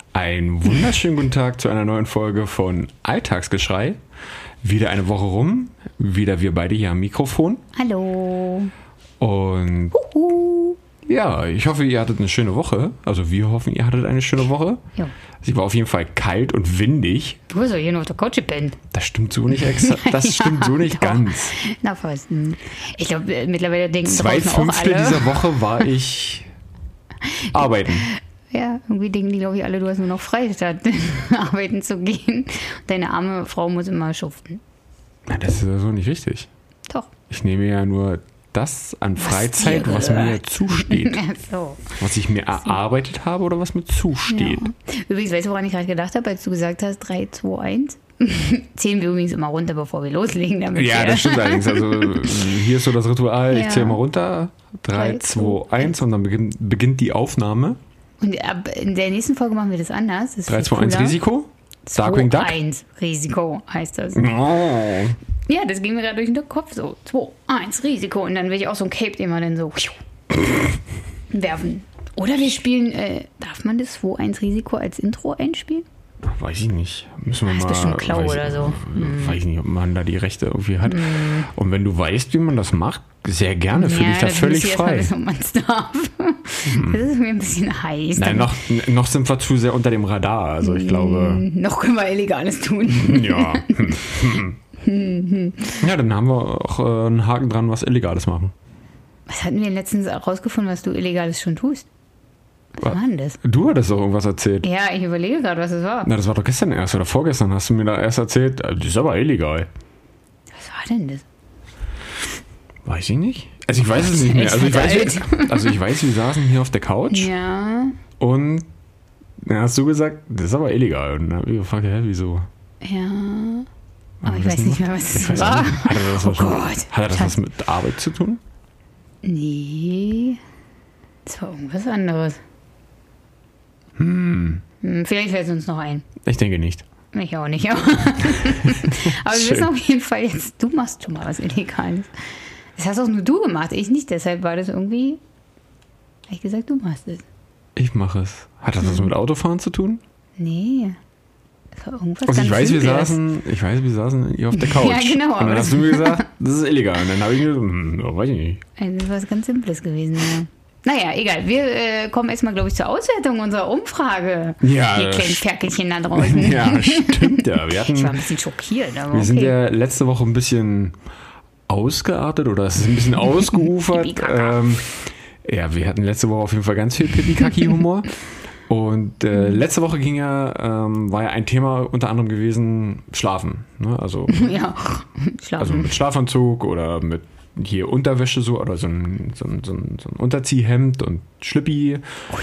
Einen wunderschönen guten Tag zu einer neuen Folge von Alltagsgeschrei. Wieder eine Woche rum, wieder wir beide hier am Mikrofon. Hallo. Und ja, ich hoffe, ihr hattet eine schöne Woche. Also wir hoffen, ihr hattet eine schöne Woche. Ja. Sie war auf jeden Fall kalt und windig. Du hast doch hier noch auf der Couch gepennt. Das stimmt so nicht exakt. Das stimmt so nicht ganz. Na fast. Ich glaube, mittlerweile denken Zwei draußen auch Fünftel alle. dieser Woche war ich arbeiten. Ja, irgendwie denken die, glaube ich, alle, du hast nur noch frei, statt arbeiten zu gehen. Deine arme Frau muss immer schuften. Na, das ist ja so nicht richtig. Doch. Ich nehme ja nur das an Freizeit, dir was mir gehört. zusteht. Ach so. Was ich mir erarbeitet habe oder was mir zusteht. Ja. Übrigens, weißt du, woran ich gerade gedacht habe, als du gesagt hast, 3, 2, 1? Zählen wir übrigens immer runter, bevor wir loslegen. Damit Ja, das stimmt allerdings. Also hier ist so das Ritual, ich Ja. zähle mal runter. 3, 2, 1 und dann beginnt die Aufnahme. Und in der nächsten Folge machen wir das anders. Das ist 3, viel 2, 1 cooler. Risiko. Darkwing Duck. 1 Risiko heißt das. Oh. Ja, das ging mir gerade durch den Kopf so. 2, 1 Risiko. Und dann will ich auch so ein Cape, den wir dann so werfen. Oder wir spielen, darf man das 2, 1 Risiko als Intro einspielen? Weiß ich nicht. Müssen wir Das ist mal. bestimmt Klau oder so. Weiß ich nicht, ob man da die Rechte irgendwie hat. Und wenn du weißt, wie man das macht, sehr gerne. Fühle ich da völlig frei. Wissen, ob man es darf. Das ist mir ein bisschen heiß. Nein, noch sind wir zu sehr unter dem Radar. Also ich glaube. Noch können wir Illegales tun. Ja. Ja, dann haben wir auch einen Haken dran, was Illegales machen. Was hatten wir letztens rausgefunden, was du Illegales schon tust? Was war denn das? Du hattest doch irgendwas erzählt. Ja, ich überlege gerade, was es war. Na, das war doch gestern erst oder vorgestern hast du mir da erst erzählt. Das ist aber illegal. Was war denn das? Weiß ich nicht. Also ich weiß es nicht mehr. Also ich weiß, wir saßen hier auf der Couch Ja. und dann hast du gesagt, das ist aber illegal. Und dann habe ich gefragt, hä, wieso? Ja. Aber Haben ich wir weiß das nicht gemacht? mehr, was Ich es weiß war. auch nicht. Hat er das was mit Arbeit zu tun? Nee. Das war irgendwas anderes. Vielleicht fällt es uns noch ein. Ich denke nicht. Ich auch nicht. Aber wir Schön. wissen auf jeden Fall jetzt, du machst schon mal was Illegales. Das hast auch nur du gemacht, ich nicht. Deshalb war das irgendwie, habe ich gesagt, du machst es. Ich mache es. Hat das was mit Autofahren zu tun? Nee. Das war irgendwas Also ganz Simples. wir saßen hier auf der Couch. Ja, genau, Und dann aber hast du mir gesagt, das ist illegal. Und dann habe ich gesagt, weiß ich nicht. Also das war was ganz Simples gewesen, ja. Naja, egal. Wir kommen erstmal, glaube ich, zur Auswertung unserer Umfrage. Ja, Ihr kleinen Ferkelchen da draußen. Ja, stimmt ja. Ich war ein bisschen schockiert, aber Wir sind okay. ja letzte Woche ein bisschen ausgeartet oder es ist ein bisschen ausgeufert. Pipi-Kaka. Ja, wir hatten letzte Woche auf jeden Fall ganz viel Pipi-Kaki-Humor. Und letzte Woche war ja ein Thema unter anderem gewesen, Schlafen. Ne? Also Ja, also schlafen. mit Schlafanzug oder mit hier Unterwäsche so oder so ein Unterziehhemd und Schlippi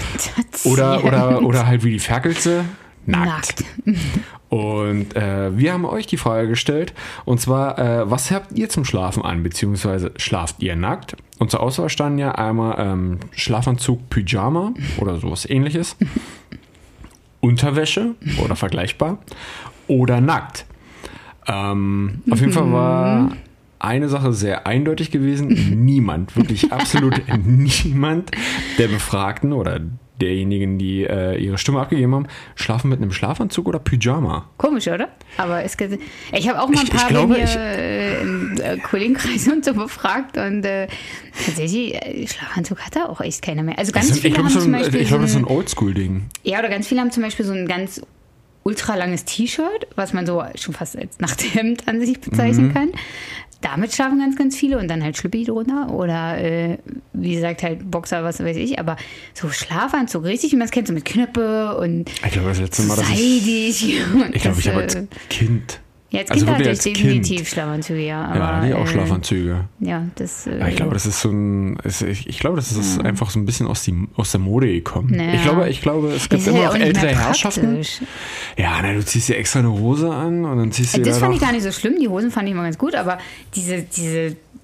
oder halt wie die Ferkelze nackt. Und wir haben euch die Frage gestellt und zwar, was habt ihr zum Schlafen an, beziehungsweise schlaft ihr nackt? Und zur Auswahl standen ja einmal Schlafanzug, Pyjama oder sowas ähnliches, Unterwäsche oder vergleichbar oder nackt. Auf jeden Fall war eine Sache sehr eindeutig gewesen. Niemand, wirklich absolut niemand der Befragten oder derjenigen, die ihre Stimme abgegeben haben, schlafen mit einem Schlafanzug oder Pyjama. Komisch, oder? Aber ich habe auch mal ein Ich paar glaube, bei mir im Kollegenkreis und so befragt und tatsächlich, Schlafanzug hat da auch echt keiner mehr. Also ganz viele haben zum Beispiel ich glaube, das ist so ein Oldschool-Ding. ja, oder ganz viele haben zum Beispiel so ein ganz ultra langes T-Shirt, was man so schon fast als Nachthemd an sich bezeichnen kann. Damit schlafen ganz, ganz viele und dann halt Schlüppi drunter oder wie gesagt halt Boxer, was weiß ich, aber so Schlafanzug, richtig wie man es kennt, so mit Knöpfe und Ich glaube, das letzte Mal, dass seidig. Und ich glaube, das, ich habe als Kind. ja, als also Kind hatte wirklich ich als definitiv Kind. Schlafanzüge, ja. Aber, Ja, die auch Schlafanzüge. Ja, das. Ja, ich glaube, das ist so ein. Ich glaube, das ist einfach so ein bisschen aus der Mode gekommen. Naja. Ich glaube, es gibt ist immer ja noch auch nicht ältere mehr Herrschaften. praktisch. Ja, na, du ziehst dir extra eine Hose an und dann ziehst du Das da fand ich noch. gar nicht so schlimm. Die Hosen fand ich immer ganz gut, aber diese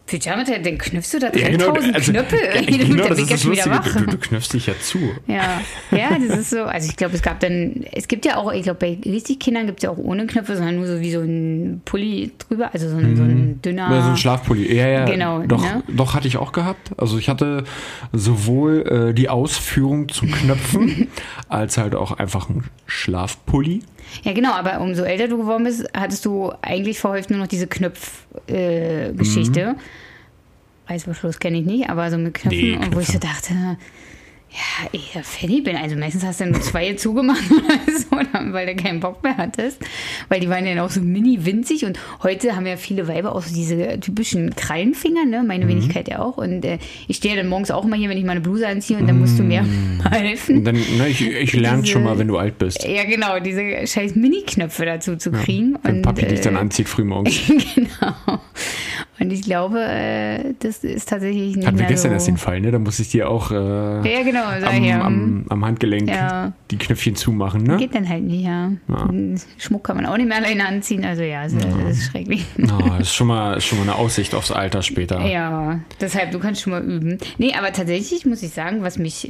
Pyjama, dann knüpfst du da Ja, 3000 also, Knöpfe. genau, Der das Weg ist das schon wieder Lustige. wach. Du knöpfst dich ja zu. Ja, das ist so. Also ich glaube, es gibt ja auch, ich glaube, bei richtig Kindern gibt es ja auch ohne Knöpfe, sondern nur so wie so ein Pulli drüber, also so ein dünner. Ja, so ein Schlafpulli. Ja. Genau. Doch, hatte ich auch gehabt. Also ich hatte sowohl die Ausführung zum Knöpfen als halt auch einfach einen Schlafpulli. Ja, genau, aber umso älter du geworden bist, hattest du eigentlich verhäuft nur noch diese Knöpf-Geschichte. Reißverschluss kenne ich nicht, aber so mit Knöpfen. Nee, und wo ich so dachte, ja, ich fertig bin. Also meistens hast du nur 2 zugemacht oder so, weil du keinen Bock mehr hattest. Weil die waren dann auch so mini winzig und heute haben ja viele Weiber auch so diese typischen Krallenfinger, ne? Meine Wenigkeit ja auch. Und ich stehe ja dann morgens auch immer hier, wenn ich meine Bluse anziehe und dann musst du mir helfen. Dann, ich lerne schon mal, wenn du alt bist. Ja, genau, diese scheiß Mini-Knöpfe dazu zu kriegen. Wenn und, Papi dich dann anzieht frühmorgens. Genau. Und ich glaube, das ist tatsächlich nicht Hatten wir mehr gestern so. erst den Fall, ne? Da musste ich dir auch Ja, genau. Daher, am Handgelenk die Knöpfchen zumachen, ne? geht dann halt nicht, ja. Schmuck kann man auch nicht mehr alleine anziehen, also ja, das ist schrecklich. Das ist schon mal eine Aussicht aufs Alter später. Ja, deshalb, du kannst schon mal üben. Nee, aber tatsächlich muss ich sagen, was mich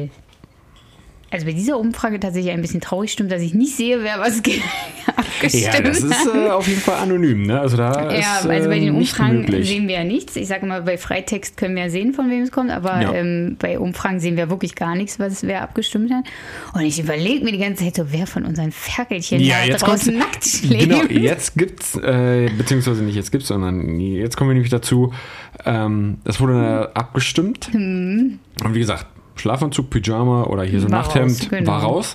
also bei dieser Umfrage tatsächlich ein bisschen traurig stimmt, dass ich nicht sehe, wer was abgestimmt Ja, das ist auf jeden Fall anonym, ne? Also da ist also bei den nicht Umfragen möglich. sehen wir ja nichts. Ich sage mal, bei Freitext können wir ja sehen, von wem es kommt, aber bei Umfragen sehen wir wirklich gar nichts, wer abgestimmt hat. Und ich überlege mir die ganze Zeit so, wer von unseren Ferkelchen da draußen nackt schläft. Genau, jetzt gibt's, beziehungsweise nicht jetzt gibt's, sondern jetzt kommen wir nämlich dazu, das wurde abgestimmt. Und wie gesagt, Schlafanzug, Pyjama oder hier so ein Nachthemd war raus.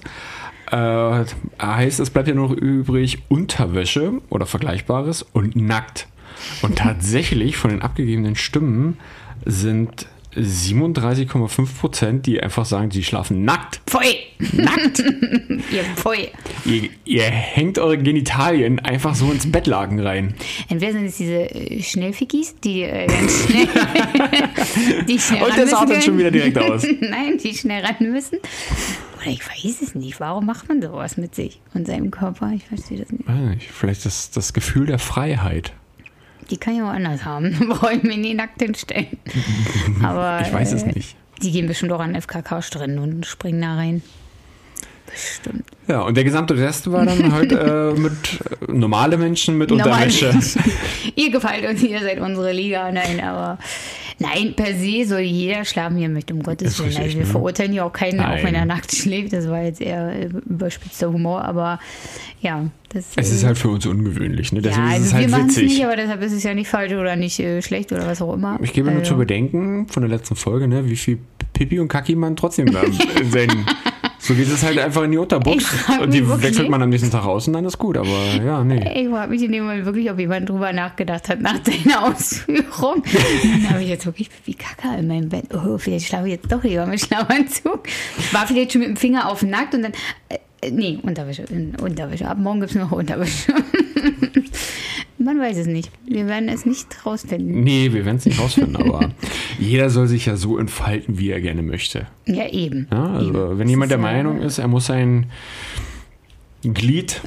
Heißt, es bleibt ja noch übrig Unterwäsche oder Vergleichbares und nackt. Und tatsächlich von den abgegebenen Stimmen sind 37,5%, die einfach sagen, sie schlafen nackt. Pfui! Nackt! Ihr Pfui! Ihr hängt eure Genitalien einfach so ins Bettlaken rein. Entweder sind es diese Schnellfickis, die ganz schnell, die schnell und das sah dann schon wieder direkt aus. Nein, die schnell ran müssen. Oder ich weiß es nicht. Warum macht man sowas mit sich und seinem Körper? Ich verstehe das nicht. Weiß nicht, vielleicht das Gefühl der Freiheit. Die kann ich auch anders haben. Brauche ich mir nie nackt hinstellen. Aber ich weiß es nicht. Die gehen bestimmt auch an FKK-Stränden und springen da rein. Bestimmt. Ja, und der gesamte Rest war dann halt mit normale Menschen mit Unterwäsche. Ihr gefällt uns, ihr seid unsere Liga. Nein, per se soll jeder schlafen, wie er möchte, um Gottes Willen. Also wir verurteilen ja auch keinen, auch wenn er nackt schläft. Das war jetzt eher überspitzter Humor, aber ja. Es ist halt für uns ungewöhnlich, ne? Deswegen ist es halt wir witzig. Nicht, aber deshalb ist es ja nicht falsch oder nicht schlecht oder was auch immer. Ich gebe nur zu bedenken von der letzten Folge, ne, wie viel Pipi und Kaki man trotzdem da in seinen... So geht es halt einfach in die Unterbox und die wechselt man am nächsten Tag aus und dann ist gut, aber ja, nee. Ich frage mich in dem Moment wirklich, ob jemand drüber nachgedacht hat nach deiner Ausführung. Dann habe ich jetzt wirklich Pipi Kaka in meinem Bett. Oh, vielleicht schlafe ich jetzt doch lieber mit Schlafanzug. War vielleicht schon mit dem Finger auf nackt und dann... nee, Unterwäsche. Ab morgen gibt es noch Unterwäsche. Man weiß es nicht. Wir werden es nicht rausfinden. Nee, wir werden es nicht rausfinden, aber jeder soll sich ja so entfalten, wie er gerne möchte. Ja, eben. Ja, also eben. Wenn jemand der Meinung ist, er muss sein Glied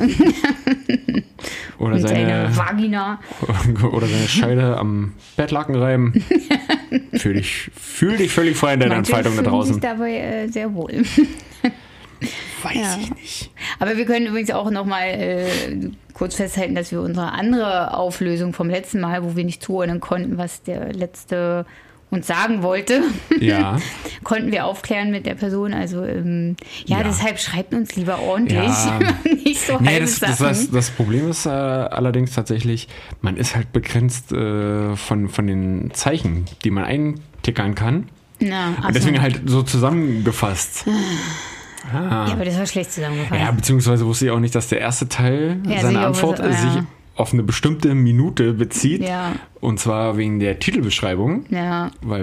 oder seine Vagina oder seine Scheide am Bettlaken reiben, fühl dich völlig frei in deiner Entfaltung da draußen. Sich dabei sehr wohl. Weiß ich nicht. Aber wir können übrigens auch noch mal kurz festhalten, dass wir unsere andere Auflösung vom letzten Mal, wo wir nicht zuordnen konnten, was der letzte uns sagen wollte, konnten wir aufklären mit der Person. Also deshalb schreibt uns lieber ordentlich. Ja. Nicht so halbe Sachen. Das Problem ist allerdings tatsächlich, man ist halt begrenzt von den Zeichen, die man eintickern kann. Und deswegen halt so zusammengefasst. Ja, aber das war schlecht zusammengefasst. Ja, beziehungsweise wusste ich auch nicht, dass der erste Teil seiner Antwort sich auf eine bestimmte Minute bezieht. Ja. Und zwar wegen der Titelbeschreibung. Ja. Weil,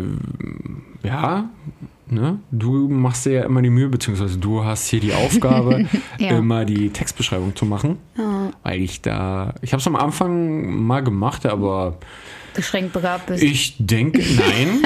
du machst dir ja immer die Mühe, beziehungsweise du hast hier die Aufgabe, immer die Textbeschreibung zu machen. Ja. Weil ich habe es am Anfang mal gemacht, aber... beschränkt begabt bist. Ich denke, nein.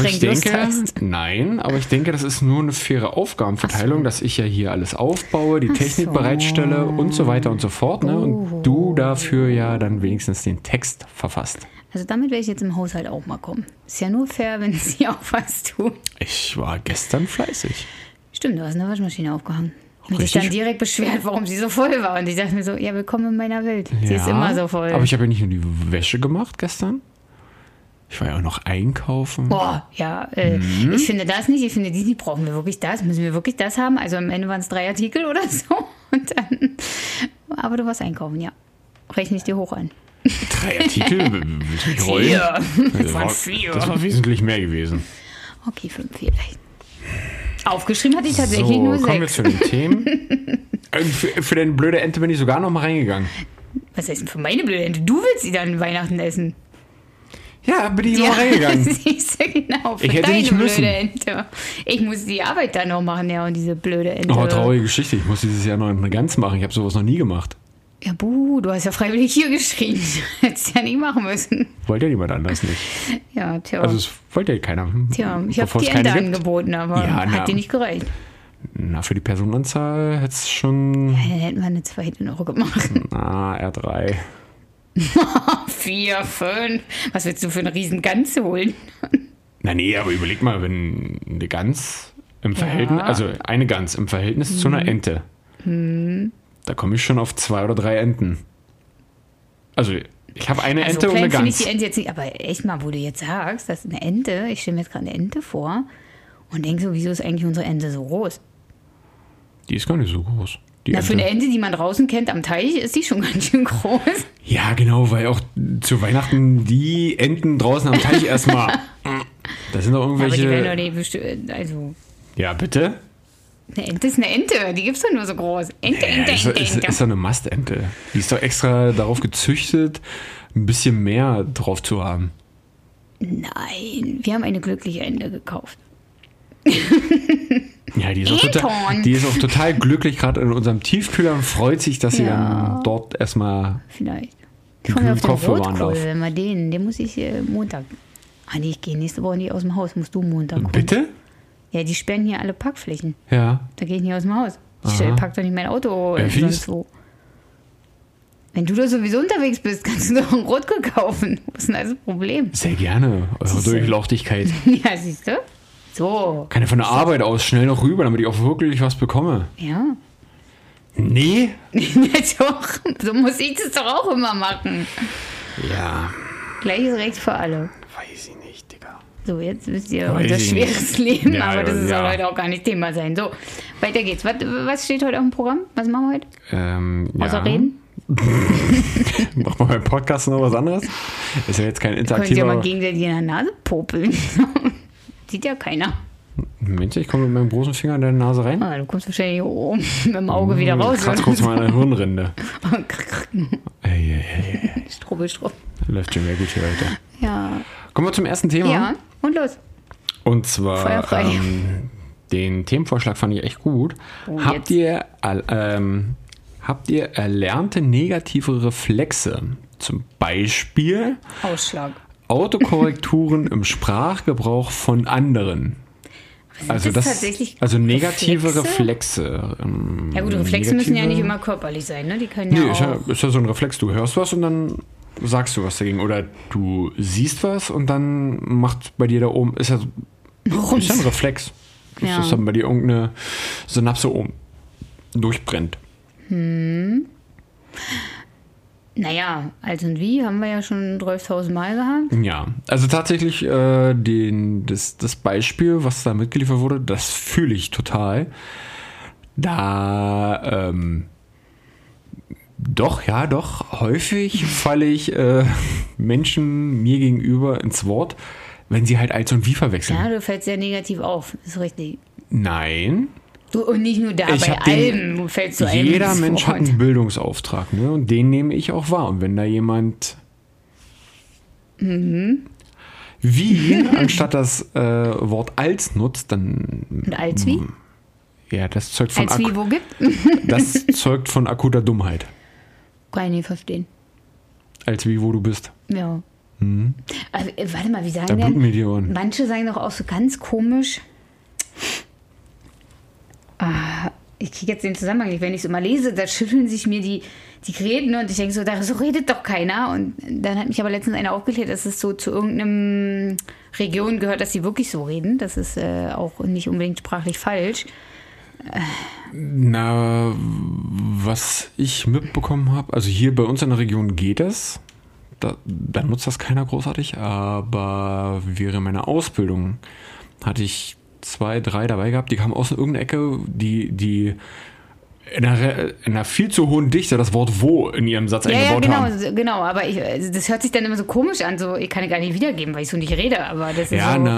Aber ich denke, das ist nur eine faire Aufgabenverteilung, dass ich ja hier alles aufbaue, die Technik bereitstelle und so weiter und so fort. Ne? Und du dafür ja dann wenigstens den Text verfasst. Also damit werde ich jetzt im Haushalt auch mal kommen. Ist ja nur fair, wenn sie auch was tun. Ich war gestern fleißig. Stimmt, du hast eine Waschmaschine aufgehangen. Ich habe mich Richtig. dann direkt beschwert, warum sie so voll war. Und ich dachte mir so, ja, willkommen in meiner Welt. Sie ist Ja, immer so voll. Aber ich habe ja nicht nur die Wäsche gemacht gestern. Ich war ja auch noch einkaufen. Boah, ja, ich finde das nicht. Ich finde die brauchen wir wirklich das. Müssen wir wirklich das haben? Also am Ende waren es 3 Artikel oder so. Und dann, aber du warst einkaufen, ja. Rechne ich dir hoch an. 3 Artikel? Willst du mich rollen? 4. Das war, 4. das war wesentlich mehr gewesen. Okay, 5 vielleicht. Aufgeschrieben hatte ich tatsächlich nur 6. Kommen wir zu den Themen. Für deine blöde Ente bin ich sogar noch mal reingegangen. Was heißt denn für meine blöde Ente? Du willst sie dann Weihnachten essen. Ja, bin ich noch reingegangen. Siehst du, genau. Für Ich hätte deine nicht müssen. blöde Ente. Ich muss die Arbeit dann noch machen, ja, und diese blöde Ente. Oh, traurige Geschichte. Ich muss dieses Jahr noch eine Gans machen. Ich habe sowas noch nie gemacht. Ja, buh, du hast ja freiwillig hier geschrien. Hättest ja nicht machen müssen. Wollte ja niemand anders nicht. Ja, tja. Also es wollte ja keiner. Tja, ich habe Bevor die es keine Ente gibt. angeboten, aber Ja, na. hat dir nicht gereicht. Na, für die Personenanzahl hätte es schon... Dann hätten wir eine zweite noch gemacht. Na, R3. 4, 5. Was willst du für eine riesen Gans holen? Na nee, aber überleg mal, wenn eine Gans im Verhältnis, also eine Gans im Verhältnis zu einer Ente, da komme ich schon auf 2 oder 3 Enten. Also ich habe eine Also Ente und eine klein finde ich Gans. die Ente jetzt nicht, aber echt mal, wo du jetzt sagst, das ist eine Ente, ich stelle mir jetzt gerade eine Ente vor und denke so, wieso ist eigentlich unsere Ente so groß? Die ist gar nicht so groß. Die Na, für Ente. eine Ente, die man draußen kennt am Teich, ist die schon ganz schön groß. Ja, genau, weil auch zu Weihnachten die Enten draußen am Teich erstmal. Da sind doch Aber die werden doch irgendwelche. nicht bestimmt, also Ja, bitte? eine Ente ist eine Ente, die gibt's doch nur so groß. Ente, Ja, Ente, ist, Ente, ist, Ente. ist doch eine Mastente. Die ist doch extra darauf gezüchtet, ein bisschen mehr drauf zu haben. Nein, wir haben eine glückliche Ente gekauft. Ja, die ist, auch total, Anton. die ist auch total glücklich, gerade in unserem Tiefkühler und freut sich, dass sie Ja. dann dort erstmal. Vielleicht. Die Ich freue mich auf den Kopf bewahren Rotkohl, darf. wenn wir den muss ich Montag. Ah nee, ich gehe nächste Woche nicht aus dem Haus, musst du Montag kommen. Bitte? Ja, die sperren hier alle Parkflächen. Ja. Da gehe ich nicht aus dem Haus. Ich Aha. pack doch nicht mein Auto Wie sonst ist- wo. Wenn du da sowieso unterwegs bist, kannst du doch einen Rotkohl kaufen. Was ist denn also das Problem? Sehr gerne. Eure Siehste. Durchlauchtigkeit. Ja, siehst du? So. Kann ja von der Arbeit aus schnell noch rüber, damit ich auch wirklich was bekomme. Ja. Nee? Ja, doch. So muss ich das doch auch immer machen. Ja. Gleiches Recht für alle. Weiß ich nicht, Digga. So, jetzt wisst ihr Weiß unser ich schweres nicht. Leben, Ja, aber das soll ja. heute auch gar nicht Thema sein. So, weiter geht's. Was steht heute auf dem Programm? Was machen wir heute? Ja. Außer reden? Machen wir beim Podcast noch was anderes? Ist ja jetzt kein Könnt ihr mal interaktiver... gegenseitig in der Nase popeln. Sieht ja keiner. Mensch, ich komme mit meinem großen Finger in deine Nase rein. Ah, du kommst wahrscheinlich hier oben mit dem Auge wieder raus. Kratz kurz mal an der Hirnrinde. Ey. Strubbel. Läuft schon mehr gut hier heute. Ja. Kommen wir zum ersten Thema. Ja, und los. Und Feuer zwar frei. den Themenvorschlag fand ich echt gut. Oh, Habt ihr erlernte negative Reflexe? Zum Beispiel Ausschlag. Autokorrekturen im Sprachgebrauch von anderen. Also das tatsächlich also negative Reflexe? Reflexe. Ja gut, Reflexe müssen ja negative- nicht immer körperlich sein, ne? Die können ja Nee, ist ja, auch... ist ja so ein Reflex. Du hörst was und dann sagst du was dagegen. Oder du siehst was und dann macht bei dir da oben, ist ja ein Reflex. Ja. Dass dann bei dir irgendeine Synapse oben durchbrennt. Naja, als und wie haben wir ja schon 12.000 Mal gehabt. Ja, also tatsächlich das Beispiel, was da mitgeliefert wurde, das fühle ich total. Da doch, häufig falle ich Menschen mir gegenüber ins Wort, wenn sie halt als und wie verwechseln. Ja, du fällst sehr negativ auf, ist richtig. Nein, Du, und nicht nur da, Ich bei hab den- allem du fällst du einem jeder ins Mensch hat Wort. einen Bildungsauftrag, ne? Und den nehme ich auch wahr. Und wenn da jemand wie anstatt das Wort als nutzt, dann Und als wie? ja, das zeugt von, Als wie wo gibt? das zeugt von akuter Dummheit. Kann ich nicht verstehen. Als wie wo du bist. Ja. Also, warte mal, wie sagen Da bluten denn? mir die Ohren. Manche sagen doch auch so ganz komisch. ich kriege jetzt den Zusammenhang nicht, wenn ich es immer lese, da schütteln sich mir die Gräten und ich denke so, so redet doch keiner. Und dann hat mich aber letztens einer aufgeklärt, dass es so zu irgendeinem Region gehört, dass sie wirklich so reden. Das ist auch nicht unbedingt sprachlich falsch. Na, was ich mitbekommen habe, also hier bei uns in der Region geht es. Da nutzt das keiner großartig, aber während meiner Ausbildung hatte ich 2, 3 dabei gehabt, die kamen aus irgendeiner Ecke, die in einer viel zu hohen Dichte das Wort wo in ihrem Satz eingebaut haben. Ja, genau, aber das hört sich dann immer so komisch an, so ich kann gar nicht wiedergeben, weil ich so nicht rede, aber das ist ja, so...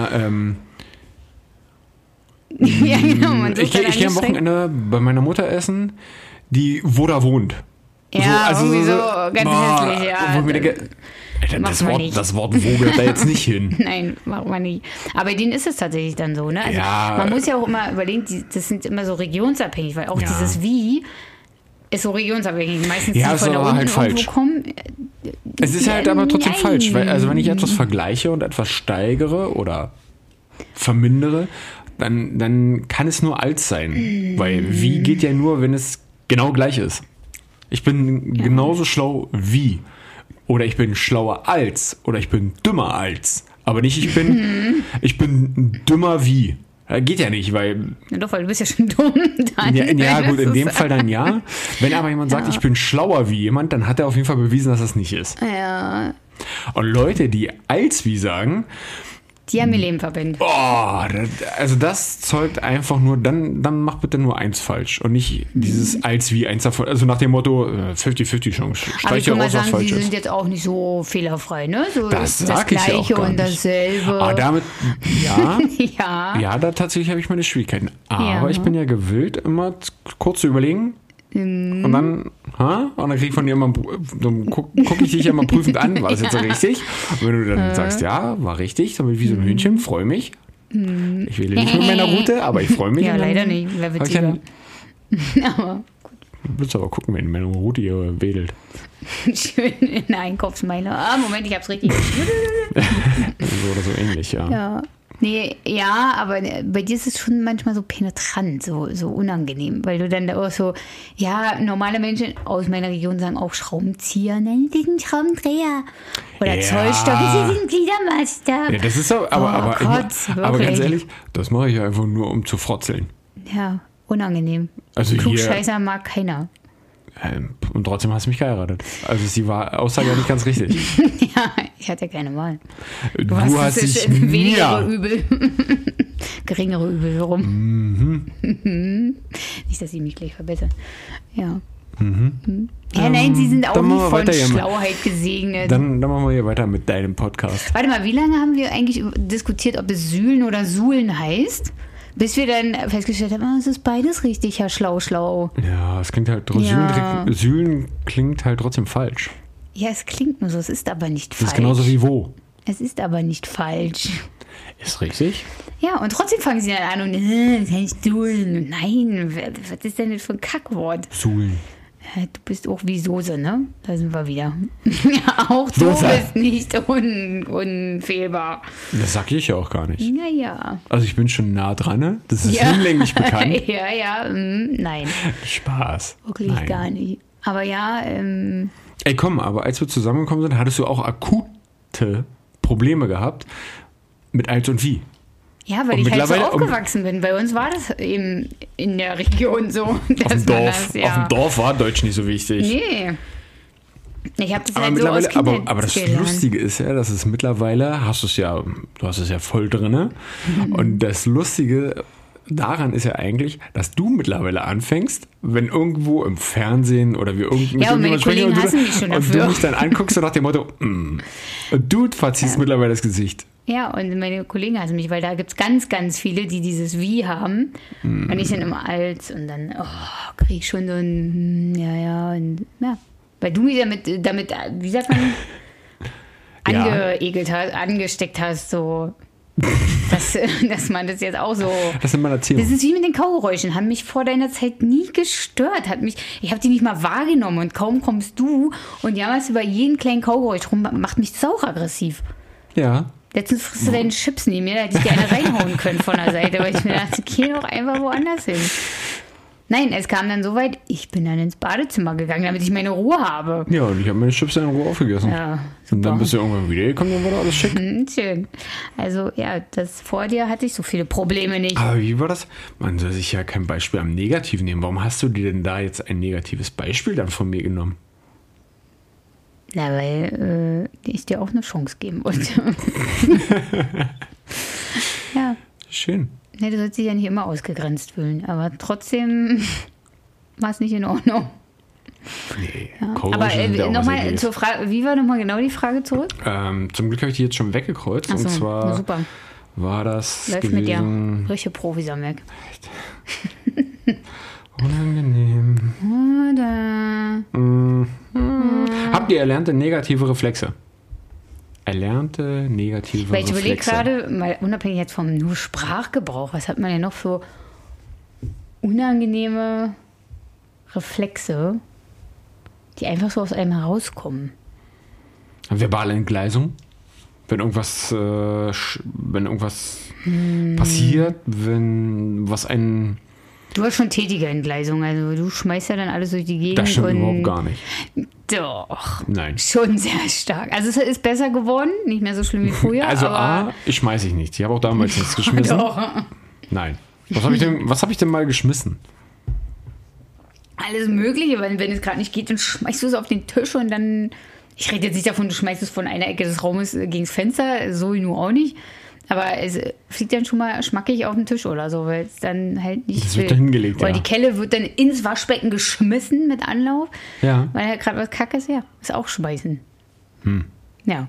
Ja, genau. Ich gehe am Wochenende bei meiner Mutter essen, wo da wohnt. Ja, so, irgendwie so ganz hässlich, ja. Wo ich mir denke, das Wort wo gehört da jetzt nicht hin. Nein, macht man nicht. Aber bei denen ist es tatsächlich dann so, ne? Also man muss ja auch immer überlegen, das sind immer so regionsabhängig, weil auch dieses Wie ist so regionsabhängig. Meistens ja, die von da unten halt falsch. Kommen. Es ist halt aber trotzdem falsch, weil also wenn ich etwas vergleiche und etwas steigere oder vermindere, dann kann es nur als sein. Weil wie geht ja nur, wenn es genau gleich ist. Ich bin genauso schlau wie. Oder ich bin schlauer als. Oder ich bin dümmer als. Aber nicht ich bin dümmer wie. Geht ja nicht, weil... Ja doch, weil du bist ja schon dumm. Ja, gut, in dem Fall dann ja. Wenn aber jemand sagt, ich bin schlauer wie jemand, dann hat er auf jeden Fall bewiesen, dass das nicht ist. Ja. Und Leute, die als wie sagen... Die haben ihr Leben verbindet. Oh, also das zeugt einfach nur, dann mach bitte nur eins falsch und nicht dieses als wie eins davon, also nach dem Motto 50-50 Chance, streich ja raus, was falsch ist. Sie sind jetzt auch nicht so fehlerfrei, ne? So das Gleiche ich ja auch und dasselbe. Ah, damit, ja, ja, da tatsächlich habe ich meine Schwierigkeiten. Aber ich bin ja gewillt, immer kurz zu überlegen, und dann krieg ich von dir immer, dann guck ich dich ja immer prüfend an, war das jetzt so richtig? Und wenn du dann sagst, ja, war richtig, dann bin ich wie so ein Hühnchen, freue mich. Ich wähle nicht mit meiner Route, aber ich freue mich. Ja, leider nicht, wer wird aber gut. Du willst aber gucken, wenn meine Route hier wedelt. Schön in der Einkaufsmeile. Moment, ich hab's richtig. So oder so ähnlich, ja. Nee, ja, aber bei dir ist es schon manchmal so penetrant, so unangenehm, weil du dann auch so, ja, normale Menschen aus meiner Region sagen auch Schraubenzieher, nennen sie den Schraubendreher. Oder Zollstock, sie sind Gliedermaster. Ja, das ist aber ganz ehrlich, das mache ich einfach nur, um zu frotzeln. Ja, unangenehm. Also Klugscheißer mag keiner. Und trotzdem hast du mich geheiratet. Also ist die Aussage ja nicht ganz richtig. Ja, ich hatte keine Wahl. Du hast dich weniger Übel. Geringere Übel, warum? Nicht, dass ich mich gleich verbessere. Ja. Ja, nein, sie sind auch nicht von Schlauheit gesegnet. Dann machen wir hier weiter mit deinem Podcast. Warte mal, wie lange haben wir eigentlich diskutiert, ob es Sühlen oder Suhlen heißt? Bis wir dann festgestellt haben, es ist beides richtig, Herr Schlau. Ja, es klingt halt Sühlen klingt halt trotzdem falsch. Ja, es klingt nur so, es ist aber nicht falsch. Das ist genauso wie wo. Es ist aber nicht falsch. Ist richtig? Ja, und trotzdem fangen sie dann an und das heißt Suhlen. Nein, was ist denn das für ein Kackwort? Suhlen. Du bist auch wie Soße, ne? Da sind wir wieder. Ja, auch du bist nicht unfehlbar. Das sag ich ja auch gar nicht. Naja. Also ich bin schon nah dran, ne? Das ist hinlänglich bekannt. Nein. Spaß. Wirklich gar nicht. Aber ja, Ey, komm, aber als wir zusammengekommen sind, hattest du auch akute Probleme gehabt mit als und wie. Ja, weil ich halt so aufgewachsen bin. Bei uns war das eben in der Region so. Auf dem Dorf war Deutsch nicht so wichtig. Nee. Ich habe das halt so aus Kindheit aber das Lustige ist ja, dass es mittlerweile, du hast es ja voll drin. Und das Lustige daran ist ja eigentlich, dass du mittlerweile anfängst, wenn irgendwo im Fernsehen oder wir irgendjemand sprechen und du mich dann anguckst und nach dem Motto, du verziehst mittlerweile das Gesicht. Ja, und meine Kollegen hassen mich, weil da gibt es ganz, ganz viele, die dieses Wie haben. Und ich dann immer als und dann kriege ich schon so ein weil du mich damit wie sagt man, angesteckt hast, so, dass man das jetzt auch so... Das ist in meiner Erziehung. Das ist wie mit den Kaugeräuschen, haben mich vor deiner Zeit nie gestört. Ich habe die nicht mal wahrgenommen und kaum kommst du und jammerst über jeden kleinen Kaugeräusch rum, macht mich das auch aggressiv. Ja. Letztens frisst du deinen Chips neben mir, da hätte ich dir eine reinhauen können von der Seite, weil ich mir dachte, geh doch einfach woanders hin. Nein, es kam dann so weit, ich bin dann ins Badezimmer gegangen, damit ich meine Ruhe habe. Ja, und ich habe meine Chips in Ruhe aufgegessen. Ja, und dann bist du irgendwann wiedergekommen, dann war da alles schick. Schön. Also ja, das vor dir hatte ich so viele Probleme nicht. Aber wie war das? Man soll sich ja kein Beispiel am Negativen nehmen. Warum hast du dir denn da jetzt ein negatives Beispiel dann von mir genommen? Na, weil ich dir auch eine Chance geben wollte. Ja. Schön. Ne, du sollst dich ja nicht immer ausgegrenzt fühlen, aber trotzdem war es nicht in Ordnung. Nee, Ja. Coach Aber sind ja auch was nochmal Ekliges. zur Frage, wie war nochmal genau die Frage zurück? Zum Glück habe ich die jetzt schon weggekreuzt. Achso, und zwar na super. war das Läuft mit dir. gewesen... Richtige Profis am Werk. Unangenehm. Oder? Habt ihr erlernte negative Reflexe? Erlernte negative Weil ich überlege Reflexe. gerade, mal unabhängig jetzt vom nur Sprachgebrauch, was hat man denn noch für unangenehme Reflexe, die einfach so aus einem herauskommen? Verbale Entgleisung. Wenn irgendwas, passiert, wenn was einen... Du hast schon tätige Entgleisung, also du schmeißt ja dann alles durch die Gegend. Das stimmt und überhaupt gar nicht. Doch, Nein. schon sehr stark. Also es ist besser geworden, nicht mehr so schlimm wie früher. Also aber ich schmeiße ich nicht. Ich habe auch damals nichts geschmissen. doch. Nein. Was hab ich denn mal geschmissen? Alles Mögliche, weil wenn es gerade nicht geht, dann schmeißt du es auf den Tisch und dann... Ich rede jetzt nicht davon, du schmeißt es von einer Ecke des Raumes gegen das Fenster, so nur auch nicht. Aber es fliegt dann schon mal schmackig auf den Tisch oder so, weil es dann halt nicht... Das wird da hingelegt, Oder ja. die Kelle wird dann ins Waschbecken geschmissen mit Anlauf, Ja. weil halt gerade was Kacke ist. Ja, ist auch schmeißen. Ja.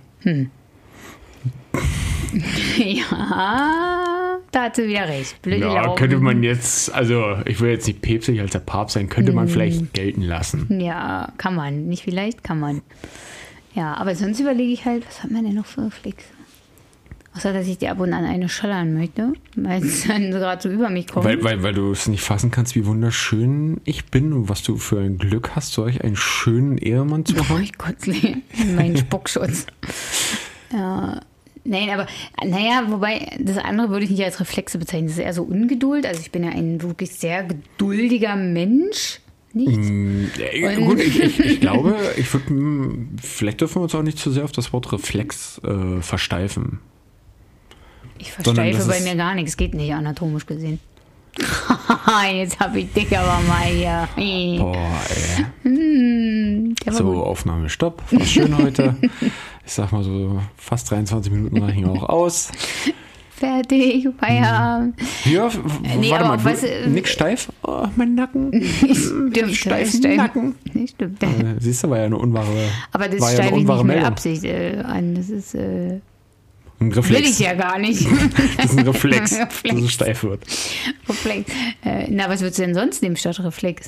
Ja, da hat sie wieder recht. Blöde Ja, Lauben. könnte man jetzt, also ich will jetzt nicht päpstlich als der Papst sein, könnte man vielleicht gelten lassen. Ja, kann man. Nicht vielleicht, kann man. Ja, aber sonst überlege ich halt, was hat man denn noch für Reflexe? Außer, dass ich dir ab und an eine schallern möchte, weil es dann gerade so über mich kommt. Weil du es nicht fassen kannst, wie wunderschön ich bin und was du für ein Glück hast, solch einen schönen Ehemann zu Oh haben. Gott, mein Spuckschutz. Ja. Nein, aber naja, wobei, das andere würde ich nicht als Reflexe bezeichnen. Das ist eher so Ungeduld. Also ich bin ja ein wirklich sehr geduldiger Mensch. Nicht? Gut, ich glaube, vielleicht dürfen wir uns auch nicht zu sehr auf das Wort Reflex versteifen. Ich Sondern versteife das bei ist- mir gar nichts. Geht nicht, anatomisch gesehen. Jetzt habe ich dich aber mal hier. Boah, ey. Der war So, gut. Aufnahme, Stopp. War schön heute. Ich sag mal so, fast 23 Minuten reichen auch aus. Fertig, Feierabend. Ja, Nee, warte aber mal, was, Nick steif? Oh, mein Nacken. Stimmt, Steifen steif. Nacken. Nee, stimmt. Siehst du, war ja eine unwahre Aber das war ja eine steife ich unwahre nicht mit Meldung. Absicht an. Das ist, will Ein Reflex. ich ja gar nicht. Das ist ein Reflex, dass Reflex. es steif wird. Reflex. Na, was würdest du denn sonst nehmen statt Reflex?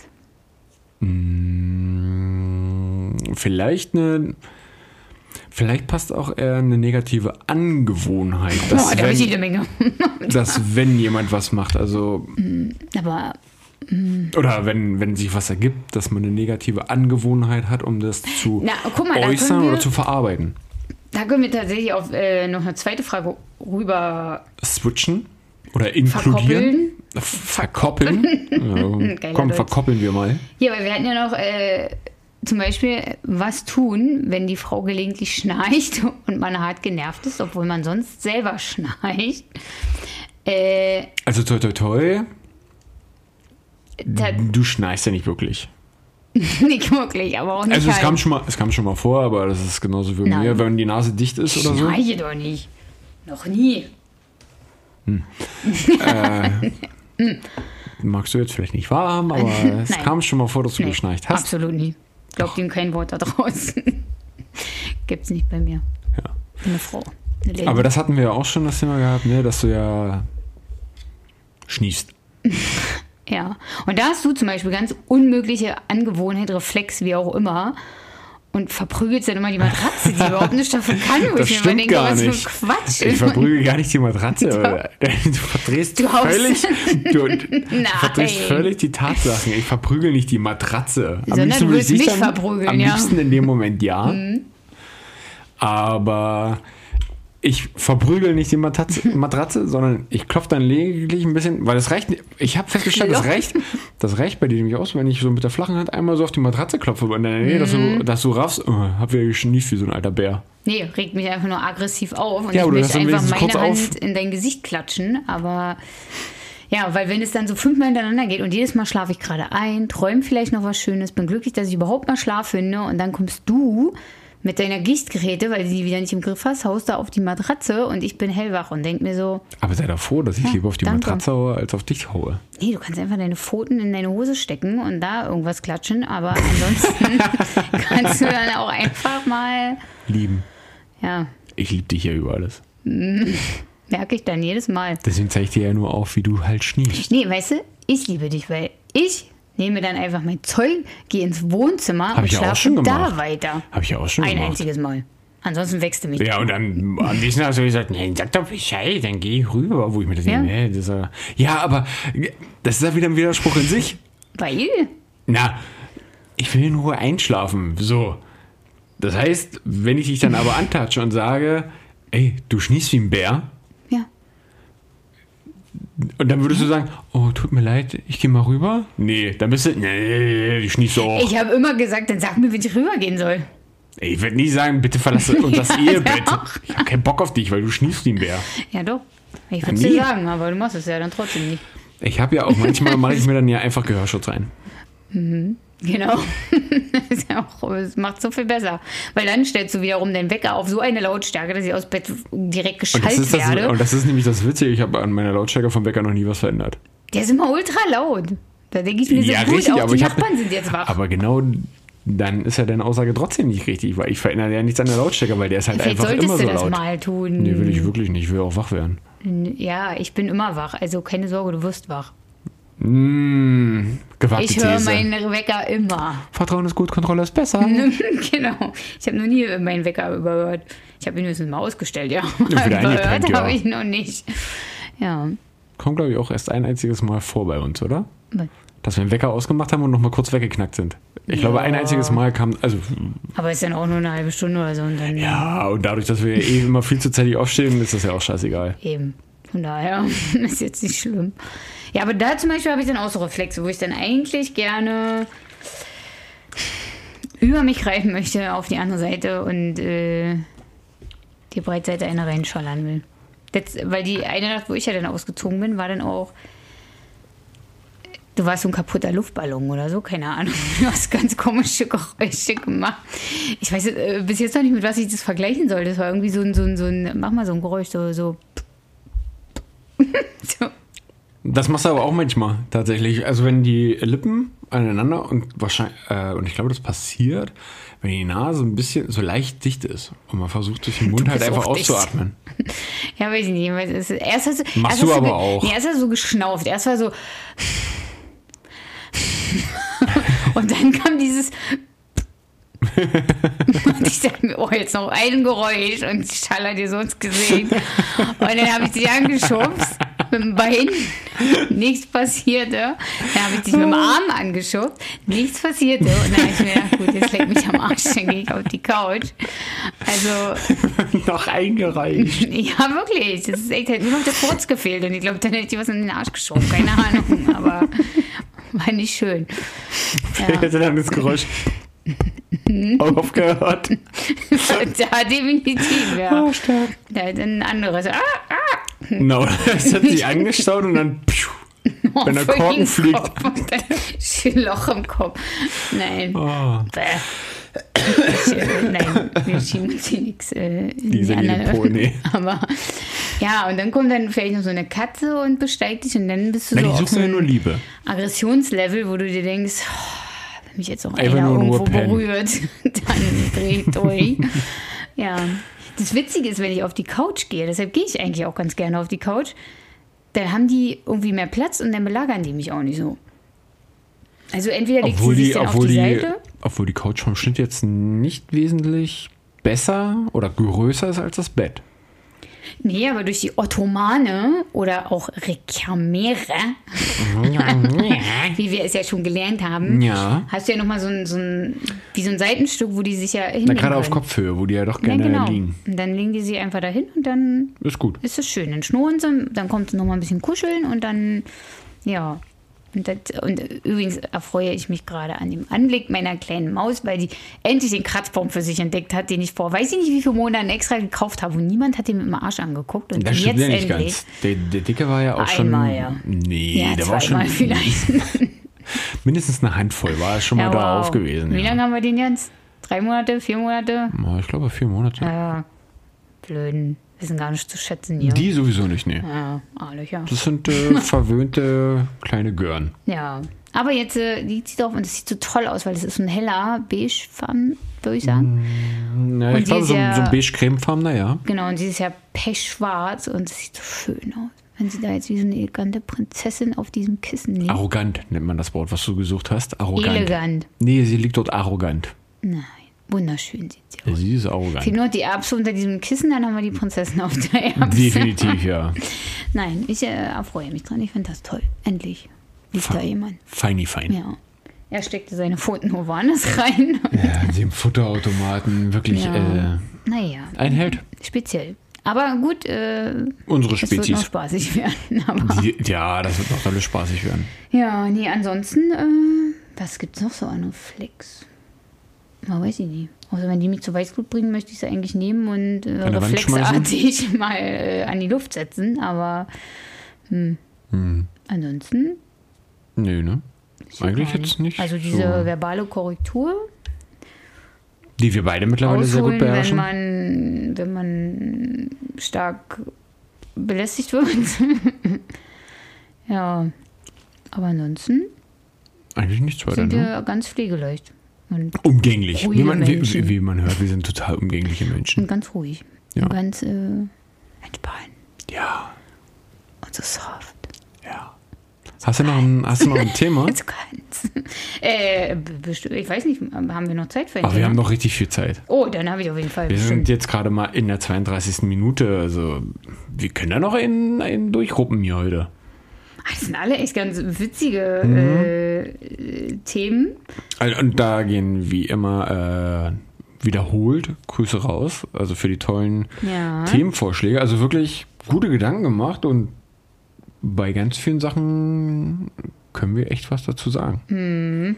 Vielleicht passt auch eher eine negative Angewohnheit, Boah, dass, da habe ich jede wenn, Menge. wenn jemand was macht, also Aber oder wenn sich was ergibt, dass man eine negative Angewohnheit hat, um das zu Na, guck mal, da äußern können wir- oder zu verarbeiten. da können wir tatsächlich auf noch eine zweite Frage rüber Switchen oder inkludieren. Verkoppeln. Ja, Geiler komm, Deutsch. verkoppeln wir mal. Ja, aber wir hatten ja noch zum Beispiel, was tun, wenn die Frau gelegentlich schnarcht und man hart genervt ist, obwohl man sonst selber schnarcht. Also toi toi toi, Da, du schnarchst ja nicht wirklich. nicht wirklich, aber auch nicht Also es halt. kam schon mal vor, aber das ist genauso wie Nein. mir, wenn die Nase dicht ist oder so. Schnarche doch nicht. Noch nie. Magst du jetzt vielleicht nicht wahrhaben, aber es Nein. kam schon mal vor, dass du Nee, geschnarcht hast. absolut nie. Glaubt ihm kein Wort da draußen. Gibt's nicht bei mir. Ja. Eine Frau. Eine Lady. Aber das hatten wir ja auch schon das Thema gehabt, ne, dass du ja schniefst. Ja. Und da hast du zum Beispiel ganz unmögliche Angewohnheit, Reflex, wie auch immer. Und verprügelst dann immer die Matratze, die überhaupt nicht davon kann. Wo Das ich mir stimmt denke, gar was für nicht. Quatsch. Ich verprügel gar nicht die Matratze. Du verdrehst Du haust- völlig, du Nein. verdrehst völlig die Tatsachen. Ich verprügel nicht die Matratze. Sondern du würde willst ich mich dann- verprügeln, Am ja. liebsten in dem Moment ja. Aber ich verprügel nicht die Matratze, sondern ich klopfe dann lediglich ein bisschen, weil das reicht nicht. Ich habe festgestellt, das reicht bei dir nämlich aus, wenn ich so mit der flachen Hand einmal so auf die Matratze klopfe und dann, dass du raffst, hab wieder geschnieft wie so ein alter Bär. Nee, regt mich einfach nur aggressiv auf und ja, ich möchte einfach meine Hand auf. in dein Gesicht klatschen, aber ja, weil wenn es dann so 5-mal hintereinander geht und jedes Mal schlafe ich gerade ein, träume vielleicht noch was Schönes, bin glücklich, dass ich überhaupt mal Schlaf finde und dann kommst du mit deiner Gichtgeräte, weil du die wieder nicht im Griff hast, haust da auf die Matratze und ich bin hellwach und denk mir so... Aber sei doch froh, dass ich lieber auf die Matratze haue, als auf dich haue. Nee, du kannst einfach deine Pfoten in deine Hose stecken und da irgendwas klatschen, aber ansonsten kannst du dann auch einfach mal... Lieben. Ja. Ich liebe dich ja über alles. Merke ich dann jedes Mal. Deswegen zeige ich dir ja nur auf, wie du halt schniefst. Nee, weißt du, ich liebe dich, weil ich nehme dann einfach mein Zeug, gehe ins Wohnzimmer und schlafe da weiter. Habe ich ja auch schon gemacht. Ein einziges Mal. Ansonsten wächst du mich. Ja, und dann am nächsten hast du gesagt, nee, sag doch Bescheid, dann geh ich rüber, wo ich mir das denke, ja, aber das ist ja wieder ein Widerspruch in sich. Weil? Na, ich will in Ruhe einschlafen, so. Das heißt, wenn ich dich dann aber antatsche und sage, ey, du schniefst wie ein Bär. Ja. Und dann würdest du sagen, oh, tut mir leid, ich gehe mal rüber. Nee, dann bist du, nee, ich schniefst auch. Ich habe immer gesagt, dann sag mir, wenn ich rübergehen soll. Ich würde nie sagen, bitte verlasse uns das Ehebett. Ich habe keinen Bock auf dich, weil du schniefst wie ein Bär. Ja doch, ich würde es dir sagen, aber du machst es ja dann trotzdem nicht. Ich habe ja auch, manchmal mache ich mir dann ja einfach Gehörschutz rein. Genau. Das macht so viel besser. Weil dann stellst du wiederum den Wecker auf so eine Lautstärke, dass ich aus Bett direkt geschaltet werde. Und das ist nämlich das Witzige, ich habe an meiner Lautstärke vom Wecker noch nie was verändert. Der ist immer ultra laut. Da denke ich mir so, ja, gut, richtig, auch aber die Nachbarn sind jetzt wach. Aber genau dann ist ja deine Aussage trotzdem nicht richtig, weil ich verändere ja nichts an der Lautstärke, weil der ist halt Vielleicht einfach immer so laut. Solltest du das mal tun. Nee, will ich wirklich nicht. Ich will auch wach werden. Ja, ich bin immer wach. Also keine Sorge, du wirst wach. Gewagte Ich höre These. meinen Wecker immer. Vertrauen ist gut, Kontrolle ist besser. Genau. Ich habe noch nie meinen Wecker überhört. Ich habe ihn höchstens mal ausgestellt, ja. Überhört habe ich noch nicht. Ja. Kommt, glaube ich, auch erst ein einziges Mal vor bei uns, oder? Was? Dass wir einen Wecker ausgemacht haben und noch mal kurz weggeknackt sind. Ich glaube, ein einziges Mal kam, also... Aber ist dann auch nur eine halbe Stunde oder so. Und dann ja, und dadurch, dass wir immer viel zu zeitig aufstehen, ist das ja auch scheißegal. Eben. Von daher ist jetzt nicht schlimm. Ja, aber da zum Beispiel habe ich dann auch so Reflexe, wo ich dann eigentlich gerne über mich greifen möchte auf die andere Seite und die Breitseite einer reinschallern will. Weil die eine Nacht, wo ich ja dann ausgezogen bin, war dann auch, du warst so ein kaputter Luftballon oder so, keine Ahnung. Du hast ganz komische Geräusche gemacht. Ich weiß bis jetzt noch nicht, mit was ich das vergleichen soll. Das war irgendwie so ein mach mal so ein Geräusch, so. So. Das machst du aber auch manchmal tatsächlich. Also wenn die Lippen aneinander und wahrscheinlich, und ich glaube, das passiert, wenn die Nase ein bisschen so leicht dicht ist und man versucht durch den Mund halt einfach auszuatmen. Ja, weiß ich nicht. Machst du aber auch. Nee, erst hast du so geschnauft. Erst war so und dann kam dieses und ich dachte mir, oh, jetzt noch ein Geräusch und ich schaller dir so ins Gesicht. Und dann habe ich dich angeschubst mit dem Bein, nichts passierte. Dann habe ich dich mit dem Arm angeschubst, nichts passierte. Und dann habe ich mir gedacht, gut, jetzt leck mich am Arsch, dann gehe ich auf die Couch. Also noch eingereicht. Ja, wirklich. Das ist echt, halt nur noch der Furz gefehlt. Und ich glaube, dann hätte ich was in den Arsch geschoben. Keine Ahnung, aber war nicht schön. Ja. Ich hätte dann das Geräusch aufgehört. Da definitiv, ja. Oh, stark. Da hat ein anderes. No, das hat sich angestaut und dann wenn der Korken fliegt. Und dann schön Loch im Kopf. Nein. Oh. Nein, wir schieben uns hier nichts in die Po, nee. Aber ja, und dann kommt dann vielleicht noch so eine Katze und besteigt dich und dann bist du so auf so nur Liebe. Aggressionslevel, wo du dir denkst, wenn mich jetzt noch einfach einer irgendwo pennen. berührt, dann dreh ich durch. Ja, das Witzige ist, wenn ich auf die Couch gehe, deshalb gehe ich eigentlich auch ganz gerne auf die Couch, dann haben die irgendwie mehr Platz und dann belagern die mich auch nicht so. Also entweder legt sie sich dann auf die Seite. Obwohl die Couch vom Schnitt jetzt nicht wesentlich besser oder größer ist als das Bett. Nee, aber durch die Ottomane oder auch Recamere, wie wir es ja schon gelernt haben, hast du ja nochmal so ein Seitenstück, wo die sich ja hinlegen Na, gerade auf können. Kopfhöhe, wo die ja doch gerne liegen. Und dann legen die sich einfach dahin und dann Ist gut. ist es schön. Dann schnurren sie, dann kommt sie nochmal ein bisschen kuscheln und dann, ja. Und übrigens erfreue ich mich gerade an dem Anblick meiner kleinen Maus, weil die endlich den Kratzbaum für sich entdeckt hat, den ich vor weiß ich nicht wie viele Monaten extra gekauft habe. Und niemand hat den mit dem Arsch angeguckt. Und Das stimmt jetzt ja nicht endlich. ganz. Der Dicke war ja auch schon... Einmal, ja. Nee, Ja, der war schon... zweimal vielleicht. Mindestens eine Handvoll war er schon mal da auf gewesen. Wie lange haben wir den jetzt? 3 Monate? 4 Monate? Ich glaube 4 Monate. Ja, blöden. Wir sind gar nicht zu schätzen hier. Die sowieso nicht, nee. Ja, Arlöcher. Das sind verwöhnte kleine Gören. Ja, aber jetzt liegt sie drauf und es sieht so toll aus, weil es ist so ein heller Beigefarben, würde ich sagen. Na, Und ich glaube, die so ist ein beige-cremefarbener, ja. Genau, und sie ist ja pechschwarz und es sieht so schön aus. Wenn sie da jetzt wie so eine elegante Prinzessin auf diesem Kissen liegt. Arrogant nennt man das Wort, was du gesucht hast. Arrogant. Elegant. Nee, sie liegt dort arrogant. Nein, wunderschön sieht sie aus. Sie ist arrogant. Fehlt nur die Erbse unter diesem Kissen, dann haben wir die Prinzessin auf der Erbse. Definitiv, ja. Nein, ich erfreue mich dran. Ich finde das toll. Endlich liegt da jemand. Feini fein. Ja. Er steckte seine Pfoten nur woanders rein. Ja, dem Futterautomaten. Wirklich Naja. ein Held. Speziell. Aber gut, Unsere es wird noch Spezies. spaßig werden. Aber Ja, das wird noch alles spaßig werden. ja, nee, ansonsten, was gibt's noch so an Flex? Na, weiß ich nicht. Außer wenn die mich zu Weißglut bringen, möchte ich sie eigentlich nehmen und der Wand reflexartig mal an die Luft setzen. Aber ansonsten Nö, ne? Eigentlich gar jetzt nicht. Also diese so, verbale Korrektur die wir beide mittlerweile sehr gut ausholen, beherrschen. wenn man stark belästigt wird. Ja, aber ansonsten Eigentlich nichts weiter, sind ne? wir ganz pflegeleicht und Umgänglich. ruhige Wie Menschen. man hört, wir sind total umgängliche Menschen. ganz ruhig. Ja. Und ganz entspannt Ja, und so soft. ja. Hast du noch ein Thema? Also ganz. Ich weiß nicht, haben wir noch Zeit für ein Ach, wir Thema? haben noch richtig viel Zeit. Oh, dann habe ich auf jeden Fall Wir sind bestimmt. jetzt gerade mal in der 32. Minute. Also, wir können da noch einen durchruppen hier heute. Das sind alle echt ganz witzige Themen. Also, und da gehen wie immer wiederholt Grüße raus. Also für die tollen Ja. Themenvorschläge. Also wirklich gute Gedanken gemacht und bei ganz vielen Sachen können wir echt was dazu sagen.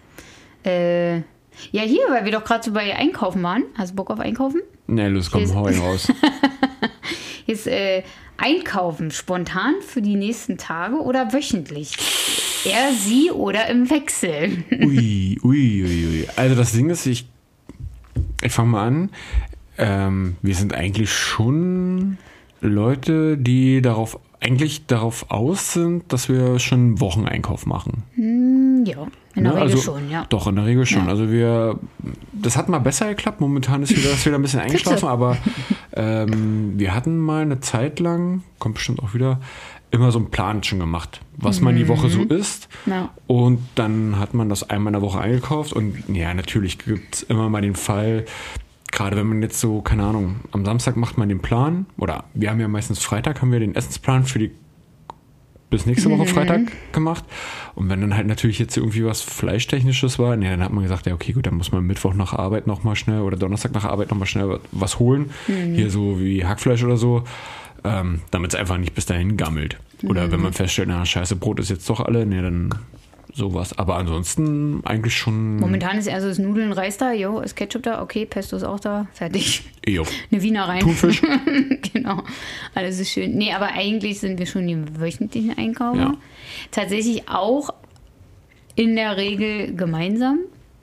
Ja, hier, weil wir doch gerade so bei Einkaufen waren. Hast du Bock auf Einkaufen? Ne, los, komm, hau ihn raus. Jetzt Einkaufen spontan für die nächsten Tage oder wöchentlich? Er, sie oder im Wechsel? Ui. Also das Ding ist, ich fange mal an. Wir sind eigentlich schon Leute, die eigentlich darauf aus sind, dass wir schon einen Wocheneinkauf machen. Ja, in der Regel schon, ja. Doch, in der Regel schon. Ja. Also das hat mal besser geklappt. Momentan ist das wieder ein bisschen eingeschlafen, aber wir hatten mal eine Zeit lang, kommt bestimmt auch wieder, immer so einen Plan schon gemacht, was man die Woche so isst. Ja. Und dann hat man das einmal in der Woche eingekauft und ja, natürlich gibt es immer mal den Fall, gerade wenn man jetzt so, keine Ahnung, am Samstag macht man den Plan, oder wir haben ja meistens Freitag, haben wir den Essensplan für die bis nächste Woche Freitag gemacht. Und wenn dann halt natürlich jetzt irgendwie was Fleischtechnisches war, dann hat man gesagt, ja okay, gut, dann muss man Mittwoch nach Arbeit nochmal schnell oder Donnerstag nach Arbeit nochmal schnell was holen. Hier so wie Hackfleisch oder so, damit es einfach nicht bis dahin gammelt. Oder wenn man feststellt, na scheiße, Brot ist jetzt doch alle, dann sowas. Aber ansonsten eigentlich schon... Momentan ist eher so das Nudeln, Reis da, jo, ist Ketchup da, okay, Pesto ist auch da, fertig. Jo. Eine Wiener rein. Thunfisch. Genau, alles ist schön. Nee, aber eigentlich sind wir schon die wöchentlichen Einkaufer. Ja. Tatsächlich auch in der Regel gemeinsam.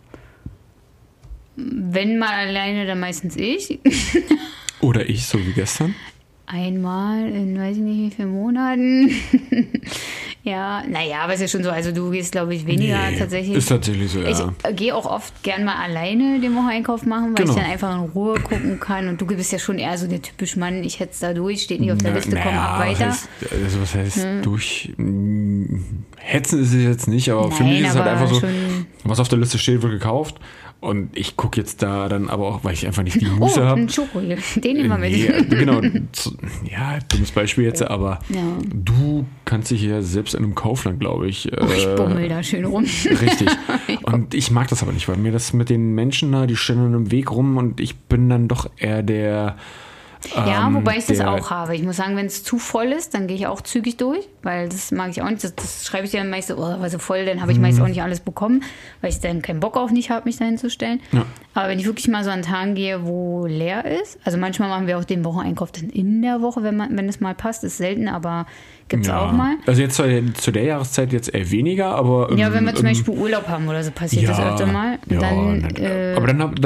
Wenn mal alleine, dann meistens ich. Oder ich, so wie gestern. Einmal in weiß ich nicht wie vielen Monaten. Ja, naja, aber ist ja schon so, also du gehst, glaube ich, weniger tatsächlich. Ist tatsächlich so, ja. Ich gehe auch oft gern mal alleine den Wocheneinkauf machen, weil Genau. ich dann einfach in Ruhe gucken kann. Und du bist ja schon eher so der typische Mann, ich hetze da durch, steht nicht auf der Liste, komm ab weiter. Was heißt durch... Hetzen ist es jetzt nicht, aber für mich ist es halt aber einfach so... schon was auf der Liste steht, wird gekauft. Und ich gucke jetzt da dann aber auch, weil ich einfach nicht die Muße habe. Ein Schokoriegel, den nehmen wir mit. Nee, genau. Ja, dummes Beispiel jetzt, aber du kannst dich ja selbst in einem Kaufland, glaube ich. Ich bummel da schön rum. Richtig. Und ich mag das aber nicht, weil mir das mit den Menschen da, die stehen in einem Weg rum und ich bin dann doch eher der... Ja, wobei ich das auch habe. Ich muss sagen, wenn es zu voll ist, dann gehe ich auch zügig durch, weil das mag ich auch nicht. Das schreibe ich dann meist so, war so voll, dann habe ich meist auch nicht alles bekommen, weil ich dann keinen Bock auf nicht habe, mich dahin zu stellen. Ja. Aber wenn ich wirklich mal so an Tagen gehe, wo leer ist, also manchmal machen wir auch den Wocheneinkauf dann in der Woche, wenn es mal passt, ist selten, aber gibt es auch mal. Also jetzt zu der Jahreszeit jetzt eher weniger, aber... ja, wenn wir zum Beispiel Urlaub haben oder so, passiert das öfter mal. Aber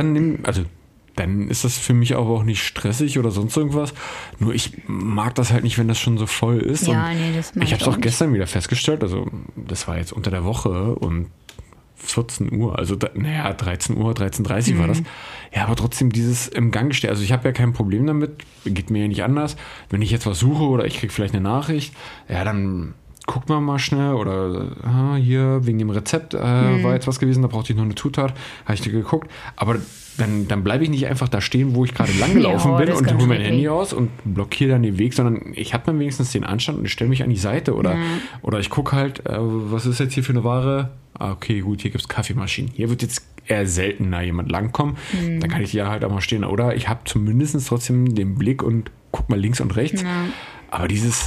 dann ist das für mich aber auch nicht stressig oder sonst irgendwas. Nur ich mag das halt nicht, wenn das schon so voll ist. Ja, das mag ich habe es auch gestern wieder festgestellt. Also das war jetzt unter der Woche und 14 Uhr, also 13 Uhr, 13:30 Uhr war das. Ja, aber trotzdem dieses im Gang stehen. Also ich habe ja kein Problem damit, geht mir ja nicht anders. Wenn ich jetzt was suche oder ich kriege vielleicht eine Nachricht, ja, dann guckt man mal schnell oder hier wegen dem Rezept war jetzt was gewesen, da brauchte ich noch eine Zutat, habe ich dir geguckt. Aber dann bleibe ich nicht einfach da stehen, wo ich gerade lang gelaufen bin und hole mein Handy aus und blockiere dann den Weg, sondern ich habe dann wenigstens den Anstand und ich stelle mich an die Seite oder ich gucke halt, was ist jetzt hier für eine Ware? Okay, gut, hier gibt es Kaffeemaschinen. Hier wird jetzt eher seltener jemand langkommen. Dann kann ich hier halt auch mal stehen. Oder ich habe zumindest trotzdem den Blick und guck mal links und rechts. Ja. Aber dieses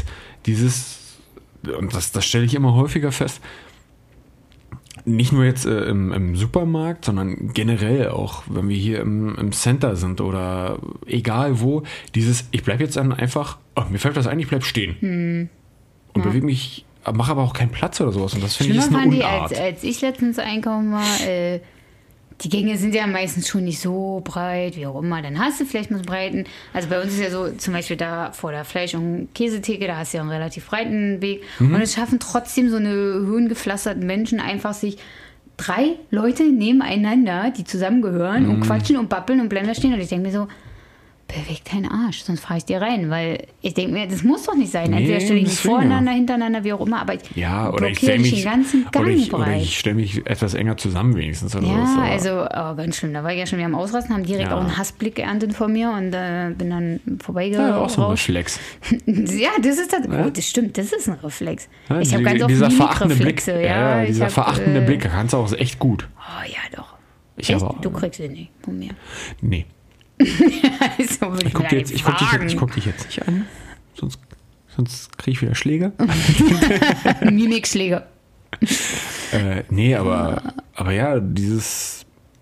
und das stelle ich immer häufiger fest, nicht nur jetzt im Supermarkt, sondern generell auch, wenn wir hier im Center sind oder egal wo, ich bleibe jetzt dann einfach, mir fällt das ein, ich bleib stehen und bewege mich, mache aber auch keinen Platz oder sowas und das finde ich ist eine Unart. Als ich letztens einkaufen war, die Gänge sind ja meistens schon nicht so breit, wie auch immer. Dann hast du vielleicht mal so breiten. Also bei uns ist ja so, zum Beispiel da vor der Fleisch- und Käsetheke, da hast du ja einen relativ breiten Weg. Und es schaffen trotzdem so eine höhengepflasterten Menschen einfach sich 3 Leute nebeneinander, die zusammengehören und quatschen und babbeln und Blender stehen. Und ich denke mir so, beweg deinen Arsch, sonst fahre ich dir rein. Weil ich denke mir, das muss doch nicht sein. Entweder stelle ich mich voreinander, hintereinander, wie auch immer, aber ich blockiere den ganzen Gang oder ich stelle mich etwas enger zusammen wenigstens. Oder ganz schlimm. Da war ich ja schon wieder am Ausrasten, haben direkt auch einen Hassblick geerntet von mir und bin dann vorbeigegangen. Ja, auch so ein Reflex. Ja, das ist das. Oh, das stimmt, das ist ein Reflex. Ja, ich habe ganz oft dieser verachtende Blick. Dieser verachtende Blick, da kannst du auch echt gut. Oh ja, doch. Du kriegst ihn nicht von mir. Nee. Also, ich gucke dich jetzt nicht an, sonst kriege ich wieder Schläge. Mimikschläge. Nee, aber ja, dieses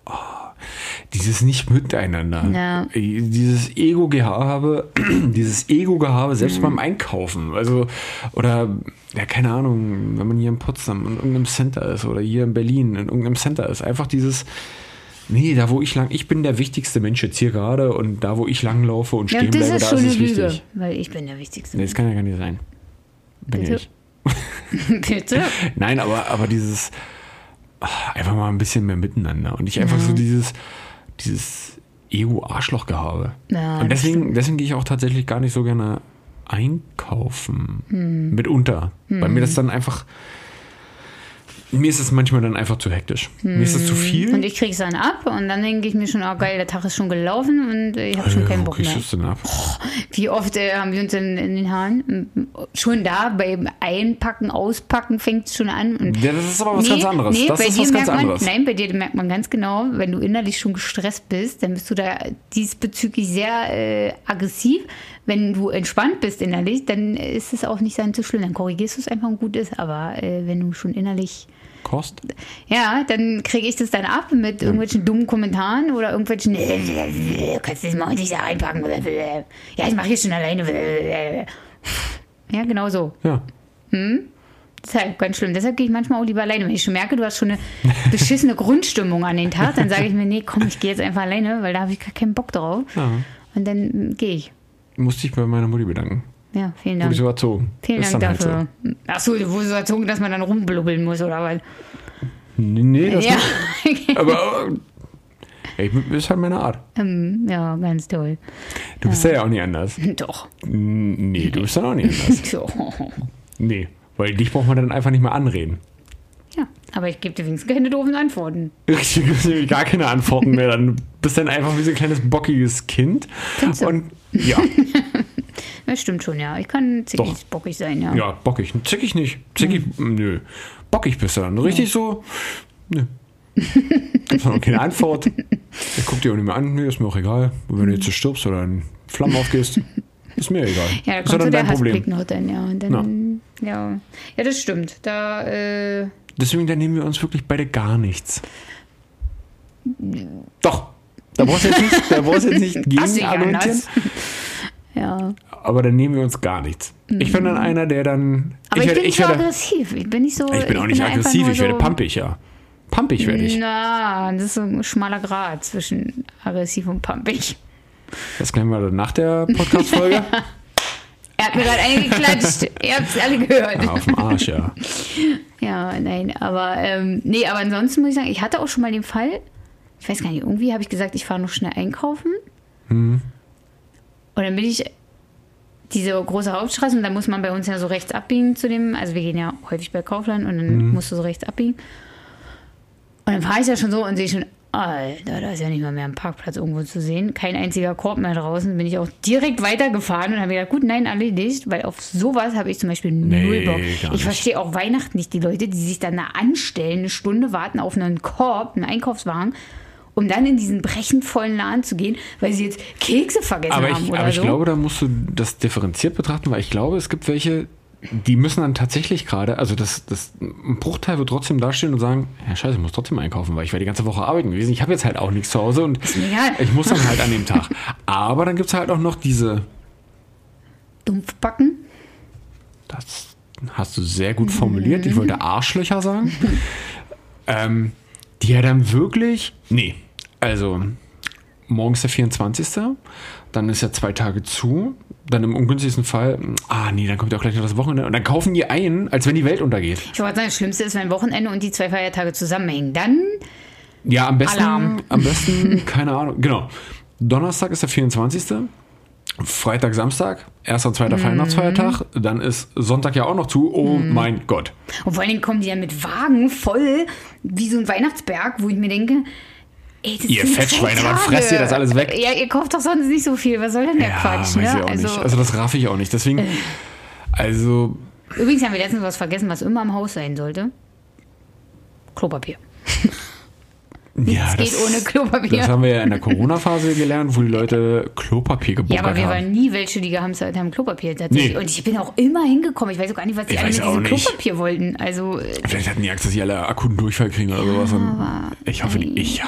nicht miteinander. Dieses Ego-Gehabe, selbst beim Einkaufen. Also, oder, ja, keine Ahnung, wenn man hier in Potsdam in irgendeinem Center ist oder hier in Berlin in irgendeinem Center ist, einfach dieses... Nee, da wo ich bin der wichtigste Mensch jetzt hier gerade und da wo ich langlaufe und stehen bleibe, da ist es wichtig. Weil ich bin der wichtigste. Nee, das kann ja gar nicht sein. Bin ich. Bitte? Nein, aber dieses einfach mal ein bisschen mehr miteinander und nicht einfach so dieses Ego-Arschloch-Gehabe. Ja, und deswegen gehe ich auch tatsächlich gar nicht so gerne einkaufen. Mitunter. Weil mir das dann einfach... Mir ist es manchmal dann einfach zu hektisch. Mir ist es zu viel. Und ich kriege es dann ab und dann denke ich mir schon, oh geil, der Tag ist schon gelaufen und ich habe schon keinen Bock mehr. Kriegst du denn ab? Wie oft haben wir uns in den Haaren? Schon da, beim Einpacken, Auspacken fängt es schon an. Und ja, das ist aber was ganz anderes. Nee, das ist was ganz anderes. Nein, bei dir merkt man ganz genau, wenn du innerlich schon gestresst bist, dann bist du da diesbezüglich sehr aggressiv. Wenn du entspannt bist innerlich, dann ist es auch nicht so schlimm. Dann korrigierst du es einfach und gut ist. Aber wenn du schon innerlich... Kost? Ja, dann kriege ich das dann ab mit irgendwelchen dummen Kommentaren oder irgendwelchen kannst du das mal nicht da reinpacken? Ja, ich mache hier schon alleine. Ja, genau so. Ja. Das ist halt ganz schlimm. Deshalb gehe ich manchmal auch lieber alleine. Wenn ich schon merke, du hast schon eine beschissene Grundstimmung an den Tag, dann sage ich mir, nee, komm, ich gehe jetzt einfach alleine, weil da habe ich gar keinen Bock drauf. Ja. Und dann gehe ich. Musste ich bei meiner Mutti bedanken. Ja, vielen Dank. Wurde so erzogen. Vielen Dank dafür. Halt so. Achso, du wurdest so erzogen, dass man dann rumblubbeln muss, oder was? Nee, das nicht. Aber ey, ist halt meine Art. Ja, ganz toll. Du bist ja auch nicht anders. Doch. Nee, du bist dann auch nicht anders. Nee, weil dich braucht man dann einfach nicht mehr anreden. Ja, Aber ich gebe dir wenigstens keine doofen Antworten. Richtig, du gibst nämlich gar keine Antworten mehr. Dann bist dann einfach wie so ein kleines bockiges Kind. Findest du? Und ja. Das stimmt schon, ja. Ich kann ziemlich bockig sein, ja. Ja, bockig. Zickig nicht. Zickig, nö. Bockig bist du dann. Richtig so, nö. Gibt's noch keine Antwort. Ich guck dir auch nicht mehr an. Nee, ist mir auch egal. Und wenn du jetzt stirbst oder in Flammen aufgehst, ist mir egal. Ja, da ist kommt so dann der dein Problem. Hassblick noch dann, ja. Und dann, ja, das stimmt. Deswegen, da nehmen wir uns wirklich beide gar nichts. Doch. Da brauchst du jetzt nicht gegen argumentieren. Ja. Aber dann nehmen wir uns gar nichts. Ich bin dann einer, der dann... Aber ich bin nicht so aggressiv. Ich bin nicht so... Ich bin auch nicht aggressiv. Ich werde pampig, ja. Pampig werde ich. Na, das ist so ein schmaler Grad zwischen aggressiv und pampig. Das klären wir dann nach der Podcast-Folge. Er hat mir gerade eine geklatscht. Ihr habt es alle gehört. Ja, auf dem Arsch, ja. Ja, nein, aber aber ansonsten muss ich sagen, ich hatte auch schon mal den Fall, ich weiß gar nicht, irgendwie habe ich gesagt, ich fahre noch schnell einkaufen. Und dann bin ich diese große Hauptstraße und da muss man bei uns ja so rechts abbiegen zu dem, also wir gehen ja häufig bei Kaufland und dann musst du so rechts abbiegen. Und dann fahre ich ja schon so und sehe schon, Alter, da ist ja nicht mal mehr ein Parkplatz irgendwo zu sehen. Kein einziger Korb mehr draußen. Bin ich auch direkt weitergefahren und habe gedacht, gut, nein, erledigt, weil auf sowas habe ich zum Beispiel null Bock. Ich verstehe auch Weihnachten nicht, die Leute, die sich dann da anstellen, eine Stunde warten auf einen Korb, einen Einkaufswagen, um dann in diesen brechend vollen Laden zu gehen, weil sie jetzt Kekse vergessen haben oder so. Ich glaube, da musst du das differenziert betrachten, weil ich glaube, es gibt welche, die müssen dann tatsächlich gerade, also ein Bruchteil wird trotzdem dastehen und sagen, ja scheiße, ich muss trotzdem einkaufen, weil ich war die ganze Woche arbeiten gewesen. Ich habe jetzt halt auch nichts zu Hause und ich muss dann halt an dem Tag. Aber dann gibt es halt auch noch diese Dumpfbacken. Das hast du sehr gut formuliert. Ich wollte Arschlöcher sagen. Die ja dann wirklich, also morgen ist der 24. Dann ist ja 2 Tage zu. Dann im ungünstigsten Fall, dann kommt ja auch gleich noch das Wochenende. Und dann kaufen die ein, als wenn die Welt untergeht. Ich wollte sagen, das Schlimmste ist, wenn Wochenende und die 2 Feiertage zusammenhängen. Dann ja, am besten, Alarm. Keine Ahnung, genau. Donnerstag ist der 24. Freitag, Samstag, 1. und 2. Weihnachtsfeiertag. Dann ist Sonntag ja auch noch zu. Oh mein Gott. Und vor allen Dingen kommen die ja mit Wagen voll, wie so ein Weihnachtsberg, wo ich mir denke, ey, das ihr sind Fettschweine, 2 wann fresst ihr das alles weg? Ja, ihr kauft doch sonst nicht so viel. Was soll denn der Quatsch? Weiß ich auch nicht. Also das raff ich auch nicht. Deswegen, Übrigens haben wir letztens was vergessen, was immer im Haus sein sollte. Klopapier. Nichts geht ohne Klopapier. Das haben wir ja in der Corona-Phase gelernt, wo die Leute Klopapier gebunkert haben. Ja, aber wir waren nie welche, die gehamstert haben Klopapier tatsächlich. Nee. Und ich bin auch immer hingekommen. Ich weiß auch gar nicht, was die alle mit diesem Klopapier wollten. Also, vielleicht hatten die Angst, dass sie alle akuten Durchfall kriegen oder sowas. Ich hoffe,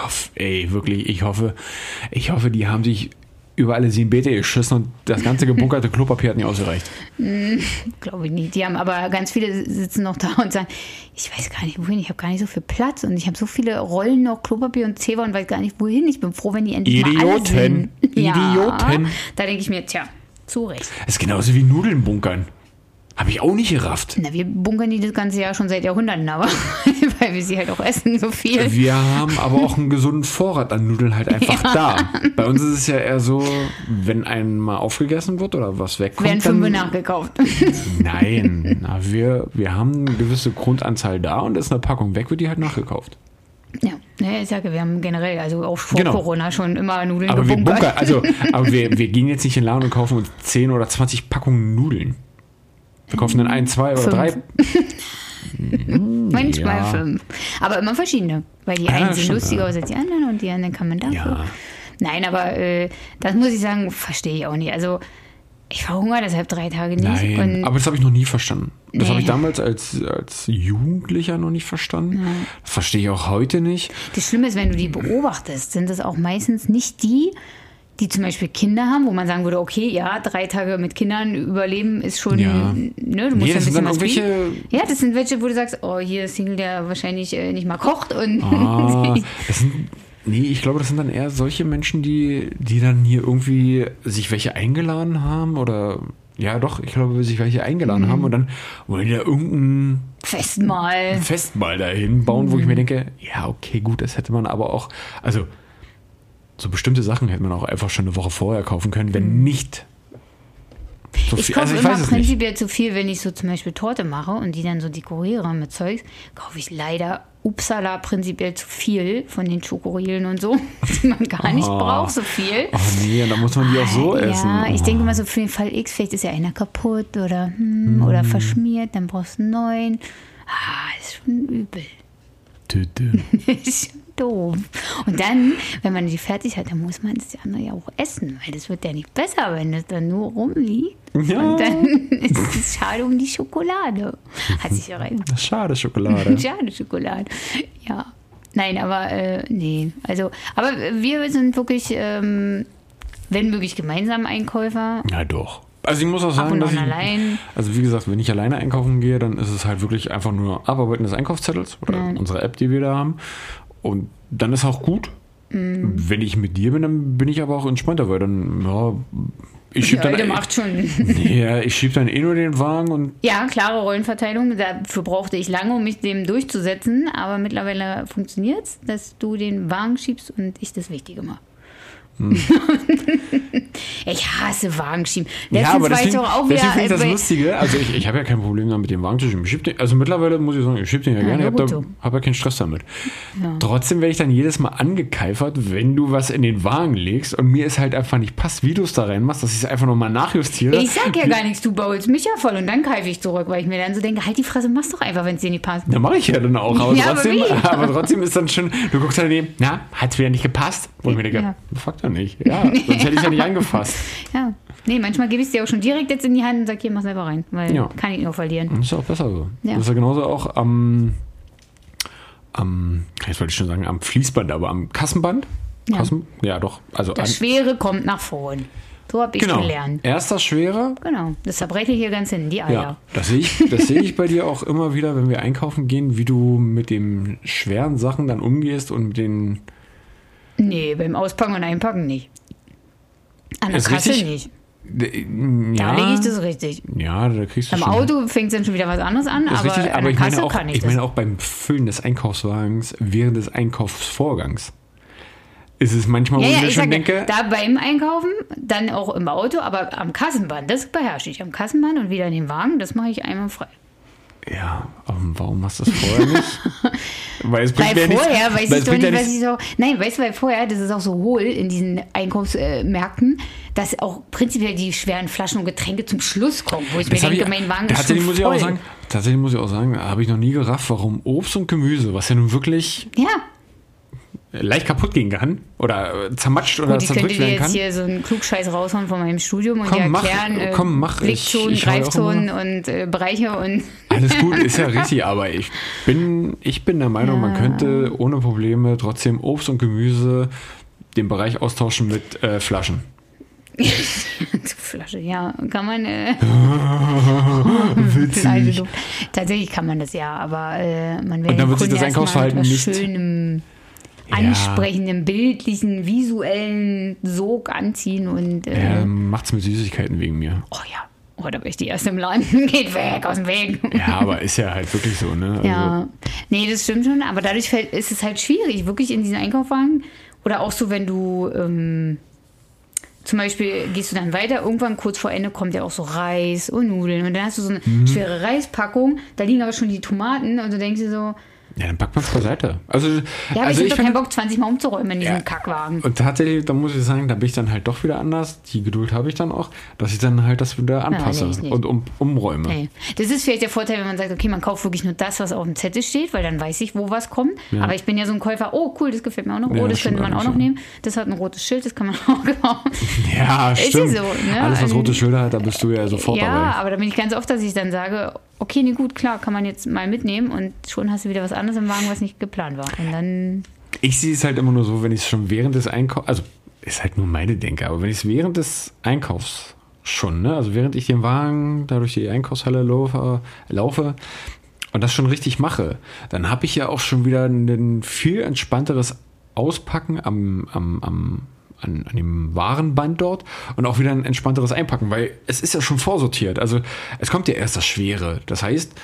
die haben sich über alle 7 Beete geschissen und das ganze gebunkerte Klopapier hat nicht ausgereicht. Glaube ich nicht. Die haben aber ganz viele sitzen noch da und sagen, ich weiß gar nicht wohin, ich habe gar nicht so viel Platz und ich habe so viele Rollen noch Klopapier und Zewa und weiß gar nicht wohin. Ich bin froh, wenn die endlich mal alle sind. Idioten. Da denke ich mir, zu Recht. Das ist genauso wie Nudeln bunkern. Habe ich auch nicht gerafft. Na, wir bunkern die das ganze Jahr schon seit Jahrhunderten, aber weil wir sie halt auch essen, so viel. Wir haben aber auch einen gesunden Vorrat an Nudeln halt einfach da. Bei uns ist es ja eher so, wenn einmal aufgegessen wird oder was wegkommt. Werden 5 nachgekauft. Nein, wir haben eine gewisse Grundanzahl da und ist eine Packung weg, wird die halt nachgekauft. Ja, ich sage, wir haben generell, also auch vor Corona schon immer Nudeln aber gebunkert. Aber wir gehen jetzt nicht in den Laden und kaufen uns 10 oder 20 Packungen Nudeln. Wir kaufen dann 1, 2 oder 3. Manchmal 5. Aber immer verschiedene. Weil die einen sind lustiger als die anderen und die anderen kann man dafür. Ja. Nein, aber das muss ich sagen, verstehe ich auch nicht. Also ich verhungere deshalb 3 Tage nicht. Nein, aber das habe ich noch nie verstanden. Das habe ich damals als Jugendlicher noch nicht verstanden. Ja. Das verstehe ich auch heute nicht. Das Schlimme ist, wenn du die beobachtest, sind das auch meistens nicht die zum Beispiel Kinder haben, wo man sagen würde, okay, ja, 3 Tage mit Kindern überleben ist schon, du musst ja ein bisschen was bieten. Ja, das sind welche, wo du sagst, hier ist Single, der wahrscheinlich nicht mal kocht. Und ich glaube, das sind dann eher solche Menschen, die dann hier irgendwie sich welche eingeladen haben oder, ja doch, ich glaube, sich welche eingeladen haben und dann wollen die da irgendein Festmahl dahin bauen, wo ich mir denke, ja, okay, gut, das hätte man aber auch, also so bestimmte Sachen hätte man auch einfach schon eine Woche vorher kaufen können, wenn nicht so viel. Ich kaufe immer prinzipiell zu viel, wenn ich so zum Beispiel Torte mache und die dann so dekoriere mit Zeugs, kaufe ich leider Upsala prinzipiell zu viel von den Schokoriegeln und so, die man gar nicht braucht, so viel. Oh nee, da muss man die auch so essen. Ja, ich denke mal so für den Fall X, vielleicht ist ja einer kaputt oder verschmiert, dann brauchst du einen neuen. Ist schon übel. Ist schon doof. Und dann, wenn man die fertig hat, dann muss man das andere ja auch essen, weil das wird ja nicht besser, wenn das dann nur rumliegt. Ja. Und dann ist es schade um die Schokolade. Hat sich ja rein. Schade Schokolade. Schade Schokolade. Ja. Nein, aber nee. Also, aber wir sind wirklich, wenn möglich, gemeinsam Einkäufer. Ja, doch. Also ich muss auch sagen, dass also wie gesagt, wenn ich alleine einkaufen gehe, dann ist es halt wirklich einfach nur Abarbeiten des Einkaufszettels oder unsere App, die wir da haben. Und dann ist auch gut. Wenn ich mit dir bin, dann bin ich aber auch entspannter, weil dann, ich schieb dann macht schon. Ja, ich schieb dann nur den Wagen und. Ja, klare Rollenverteilung. Dafür brauchte ich lange, um mich dem durchzusetzen. Aber mittlerweile funktioniert es, dass du den Wagen schiebst und ich das Wichtige mache. Ich hasse Wagenschieben. Ja, aber deswegen finde ich das Lustige. Also ich habe ja kein Problem damit, den Wagen zu schieben. Also mittlerweile muss ich sagen, ich schiebe den ja gerne. Ich habe ja keinen Stress damit. Ja. Trotzdem werde ich dann jedes Mal angekeifert, wenn du was in den Wagen legst und mir es halt einfach nicht passt, wie du es da reinmachst, dass ich es einfach nochmal nachjustiere. Ich sag ja gar nichts, du baulst mich ja voll und dann keife ich zurück, weil ich mir dann so denke, halt die Fresse, mach's doch einfach, wenn es dir nicht passt. Da mache ich ja dann auch. Aber trotzdem ist dann schon, du guckst halt daneben, hat es wieder nicht gepasst? Und ich mir denke, fuck doch nicht. Ja, sonst hätte ich es ja nicht angefasst. Ja, nee, manchmal gebe ich es dir auch schon direkt jetzt in die Hand und sage, hier, mach selber rein, weil kann ich nur verlieren. Das ist auch besser so. Ja. Das ist ja genauso auch jetzt wollte ich schon sagen, am Fließband, aber am Kassenband. Ja, doch. Also das Schwere kommt nach vorn. So habe ich gelernt. Erst das Schwere. Genau, das zerbreche ich hier ganz hin, die Eier. Ja, das sehe ich bei dir auch immer wieder, wenn wir einkaufen gehen, wie du mit den schweren Sachen dann umgehst und mit den... Nee, beim Auspacken und Einpacken nicht. An der Kasse nicht. Ja, da lege ich das richtig. Ja, da kriegst du Am Auto fängt es dann schon wieder was anderes an, aber richtig, an der Kasse kann ich das. Ich meine auch beim Füllen des Einkaufswagens während des Einkaufsvorgangs. Ist es manchmal, wo ich mir schon denke... Da beim Einkaufen, dann auch im Auto, aber am Kassenband, das beherrsche ich. Am Kassenband und wieder in den Wagen, das mache ich einmal frei. Ja, aber warum machst du das vorher nicht? Weil es bringt weil vorher, weiß ich doch nicht, was ich so... Nein, weißt du, weil vorher, das ist auch so hohl in diesen Einkaufsmärkten, dass auch prinzipiell die schweren Flaschen und Getränke zum Schluss kommen, wo ich mir denke, mein Wagen ist schon voll. Tatsächlich muss ich auch sagen, habe ich noch nie gerafft, warum Obst und Gemüse, was ja nun wirklich... Ja. leicht kaputt gehen kann oder zermatscht oder zerdrückt werden kann. Ich könnte dir jetzt hier so einen Klugscheiß raushauen von meinem Studium und dir erklären, Blickzonen, Greifzonen und Bereiche und... Alles gut, ist ja richtig, aber ich bin der Meinung, man könnte ohne Probleme trotzdem Obst und Gemüse den Bereich austauschen mit Flaschen. Flasche, ja, kann man. Witzig. Tatsächlich kann man das ja, aber man will und dann wird sich das Einkaufsverhalten nicht schönem, ansprechenden, bildlichen, visuellen Sog anziehen und. Macht's mit Süßigkeiten wegen mir. Oh ja. Oh, da bin ich die erste im Laden. Geht weg, aus dem Weg. Ja, aber ist ja halt wirklich so, ne? Also ja. Nee, das stimmt schon, aber dadurch ist es halt schwierig, wirklich in diesen Einkaufswagen. Oder auch so, wenn du zum Beispiel gehst du dann weiter, irgendwann kurz vor Ende kommt ja auch so Reis und Nudeln. Und dann hast du so eine schwere Reispackung, da liegen aber schon die Tomaten und du denkst dir so, ja, dann packt man es beiseite. Also ich habe doch keinen Bock, 20 Mal umzuräumen in diesem Kackwagen. Und tatsächlich, da muss ich sagen, da bin ich dann halt doch wieder anders. Die Geduld habe ich dann auch, dass ich dann halt das wieder anpasse und umräume. Nee. Das ist vielleicht der Vorteil, wenn man sagt, okay, man kauft wirklich nur das, was auf dem Zettel steht, weil dann weiß ich, wo was kommt. Ja. Aber ich bin ja so ein Käufer, oh cool, das gefällt mir auch noch. Oh, das könnte man auch noch nehmen. Das hat ein rotes Schild, das kann man auch kaufen. Ja, stimmt. Ist so, ne? Alles, was rote Schilder hat, da bist du ja sofort dabei. Ja, aber da bin ich ganz oft, dass ich dann sage, okay, nee, gut, klar, kann man jetzt mal mitnehmen und schon hast du wieder was anderes im Wagen, was nicht geplant war. Und dann... Ich sehe es halt immer nur so, wenn ich es schon während des Einkaufs, also ist halt nur meine Denke, aber wenn ich es während des Einkaufs schon, ne, also während ich den Wagen da durch die Einkaufshalle laufe und das schon richtig mache, dann habe ich ja auch schon wieder ein viel entspannteres Auspacken an dem Warenband dort und auch wieder ein entspannteres Einpacken, weil es ist ja schon vorsortiert. Also es kommt ja erst das Schwere. Das heißt,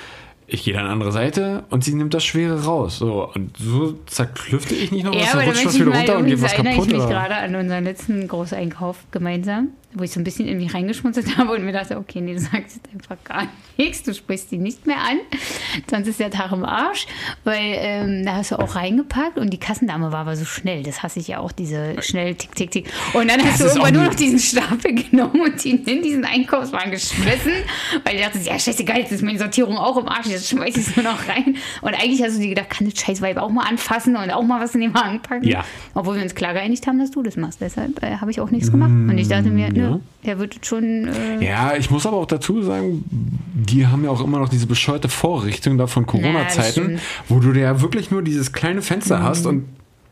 Ich gehe dann an eine andere Seite und sie nimmt das Schwere raus. So, und so zerklüfte ich nicht noch was, aber dann rutscht was wieder runter und geht was erinnere kaputt. Ich mich Oder? gerade an unseren letzten Großeinkauf gemeinsam, wo ich so ein bisschen in mich reingeschmunzelt habe und mir dachte, okay, nee, du sagst jetzt einfach gar nichts, du sprichst die nicht mehr an, sonst ist der Tag im Arsch, weil da hast du auch reingepackt und die Kassendame war aber so schnell, das hasse ich ja auch, diese schnell tick, tick, tick. Und dann hast du irgendwann nur noch diesen Stapel genommen und ihn in diesen Einkaufswagen geschmissen, weil ich dachte, ja, scheißegal, jetzt ist meine Sortierung auch im Arsch, jetzt schmeiß ich es nur noch rein. Und eigentlich hast du dir gedacht, kann das Scheißweib auch mal anfassen und auch mal was in den Wagen packen? Ja. Obwohl wir uns klar geeinigt haben, dass du das machst. Deshalb habe ich auch nichts gemacht. Und ich dachte mir, nö, der wird schon... Ja, ich muss aber auch dazu sagen, die haben ja auch immer noch diese bescheuerte Vorrichtung da von Corona-Zeiten, wo du ja wirklich nur dieses kleine Fenster hast und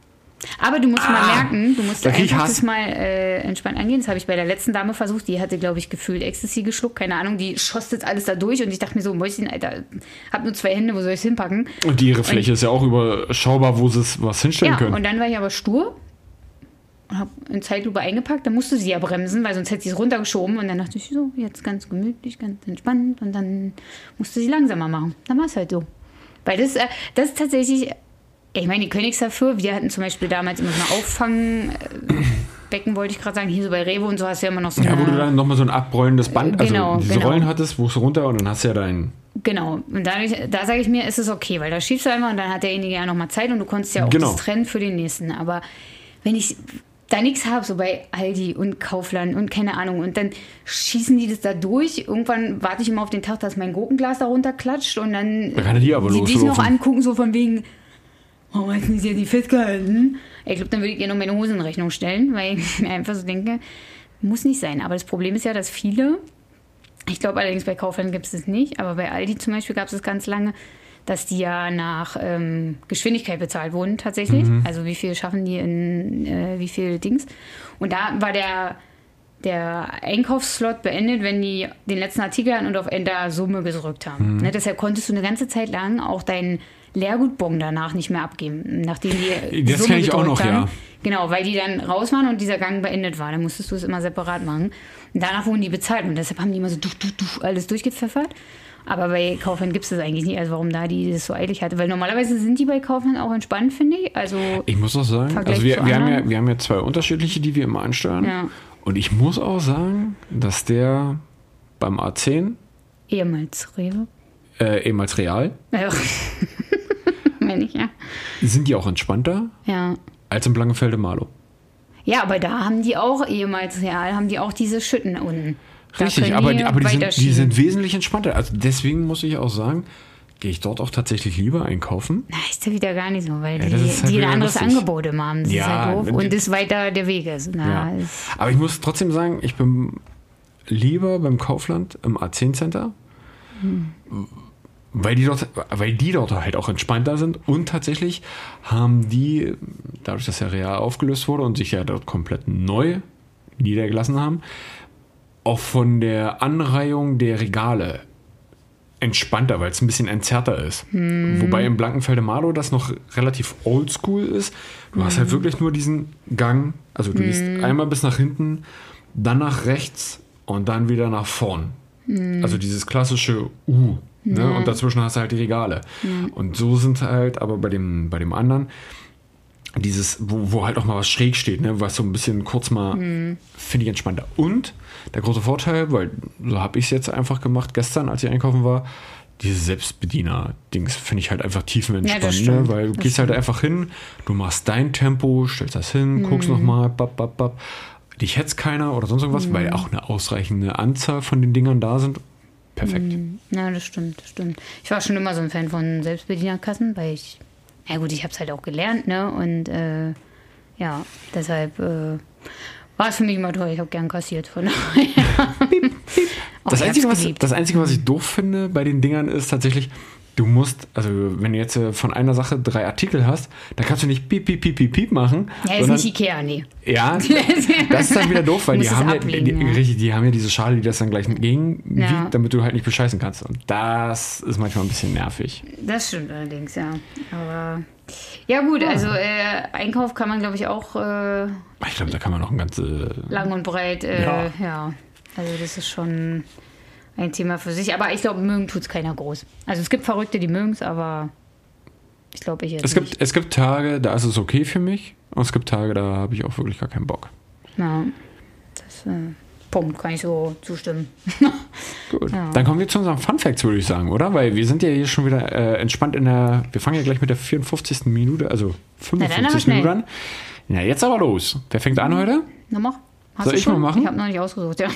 aber du musst mal merken, du musst da krieg ich einfach Hass. das mal entspannt angehen. Das habe ich bei der letzten Dame versucht. Die hatte, glaube ich, gefühlt Ecstasy geschluckt. Keine Ahnung, die schoss jetzt alles da durch. Und ich dachte mir so, Mäuschen, Alter, hab nur 2 Hände, wo soll ich es hinpacken? Und ihre Fläche ist ja auch überschaubar, wo sie was hinstellen können. Und dann war ich aber stur und habe in Zeitlupe eingepackt. Dann musste sie ja bremsen, weil sonst hätte sie es runtergeschoben. Und dann dachte ich so, jetzt ganz gemütlich, ganz entspannt. Und dann musste sie langsamer machen. Dann war es halt so. Weil das ist tatsächlich... Ich meine, die Königs dafür, wir hatten zum Beispiel damals immer so ein Auffangbecken, wollte ich gerade sagen, hier so bei Rewe und so hast du ja immer noch so wo du dann nochmal so ein abrollendes Band, Genau, also diese Rollen hattest, wo es runter und dann hast du ja dein... Genau, und da sage ich mir, ist es okay, weil da schiebst du einmal und dann hat derjenige ja nochmal Zeit und du konntest ja auch das trennen für den nächsten. Aber wenn ich da nichts habe, so bei Aldi und Kaufland und keine Ahnung, und dann schießen die das da durch. Irgendwann warte ich immer auf den Tag, dass mein Gurkenglas da runterklatscht und dann kann die aber die dich noch angucken, so von wegen... Warum hast du sie festgehalten? Ich glaube, dann würde ich ihr noch meine Hose in Rechnung stellen, weil ich mir einfach so denke, muss nicht sein. Aber das Problem ist ja, dass viele, ich glaube allerdings bei Kaufland gibt es das nicht, aber bei Aldi zum Beispiel gab es das ganz lange, dass die ja nach Geschwindigkeit bezahlt wurden tatsächlich. Also wie viel schaffen die in wie viel Dings. Und da war der Einkaufsslot beendet, wenn die den letzten Artikel hatten und auf Enter Summe gedrückt haben. Ne, deshalb konntest du eine ganze Zeit lang auch deinen Leergutbon danach nicht mehr abgeben, nachdem die das Summe kenne ich auch noch, haben. ja. Genau, weil die dann raus waren und dieser Gang beendet war. Dann musstest du es immer separat machen. Und danach wurden die bezahlt und deshalb haben die immer so alles durchgepfeffert. Aber bei Kaufland gibt es das eigentlich nicht. Also warum da die das so eilig hatte. Weil normalerweise sind die bei Kaufland auch entspannt, finde ich. Also ich muss auch sagen, also wir haben ja 2 unterschiedliche, die wir immer ansteuern. Ja. Und ich muss auch sagen, dass der beim A10 ehemals Rewe. Ehemals Real. Ja. Meine ich, ja. Sind die auch entspannter als im Blankenfelde Marlow? Ja, aber da haben die auch, ehemals Real, haben die auch diese Schütten unten. Da richtig, aber die sind wesentlich entspannter. Also deswegen muss ich auch sagen, gehe ich dort auch tatsächlich lieber einkaufen. Na, ist ja wieder gar nicht so, weil halt die ein anderes Angebot immer haben. Das ja, ist halt doof. Und das weiter der Weg ist. Na, ja. Aber ich muss trotzdem sagen, ich bin lieber beim Kaufland im A10 Center. Weil die dort halt auch entspannter sind und tatsächlich haben die, dadurch, dass der Real aufgelöst wurde und sich ja dort komplett neu niedergelassen haben, auch von der Anreihung der Regale entspannter, weil es ein bisschen entzerrter ist. Wobei im Blankenfelde Marlow das noch relativ oldschool ist. Du hast halt wirklich nur diesen Gang, also du gehst einmal bis nach hinten, dann nach rechts und dann wieder nach vorn. Also dieses klassische U. Ne? Und dazwischen hast du halt die Regale. Und so sind halt, aber bei dem anderen, dieses, wo halt auch mal was schräg steht, ne? Was so ein bisschen kurz mal, finde ich entspannter. Und der große Vorteil, weil so habe ich es jetzt einfach gemacht gestern, als ich einkaufen war, diese Selbstbediener-Dings finde ich halt einfach tiefenentspannt, ja, ne? Weil du gehst halt einfach hin, du machst dein Tempo, stellst das hin, guckst nochmal, bap. Dich hetzt keiner oder sonst irgendwas, weil auch eine ausreichende Anzahl von den Dingern da sind. Perfekt. Ja, das stimmt. Ich war schon immer so ein Fan von Selbstbedienerkassen, weil ich habe es halt auch gelernt, ne? Und deshalb war es für mich immer toll. Ich habe gern kassiert. Von daher. Das Einzige, was ich doof finde bei den Dingern ist tatsächlich, du musst, also wenn du jetzt von einer Sache 3 Artikel hast, dann kannst du nicht piep, piep, piep, piep, piep machen. Ja, ist nicht Ikea, nee. Ja, das ist dann wieder doof, weil die haben die haben ja diese Schale, die das dann gleich entgegenwiegt, damit du halt nicht bescheißen kannst. Und das ist manchmal ein bisschen nervig. Das stimmt allerdings, ja. Aber ja gut, also Einkauf kann man, glaube ich, auch ich glaube, da kann man noch ein ganze lang und breit, ja. Also das ist schon ein Thema für sich. Aber ich glaube, mögen tut es keiner groß. Also es gibt Verrückte, die mögen es, aber ich glaube, ich jetzt nicht. Es gibt Tage, da ist es okay für mich. Und es gibt Tage, da habe ich auch wirklich gar keinen Bock. Ja, das Punkt, kann ich so zustimmen. Gut, dann kommen wir zu unseren Fun Facts, würde ich sagen, oder? Weil wir sind ja hier schon wieder entspannt wir fangen ja gleich mit der 54. Minute, also 55. Minute an. Ja, jetzt aber los. Wer fängt an heute? Na, mach. Soll ich mal machen? Ich habe noch nicht ausgesucht, ja.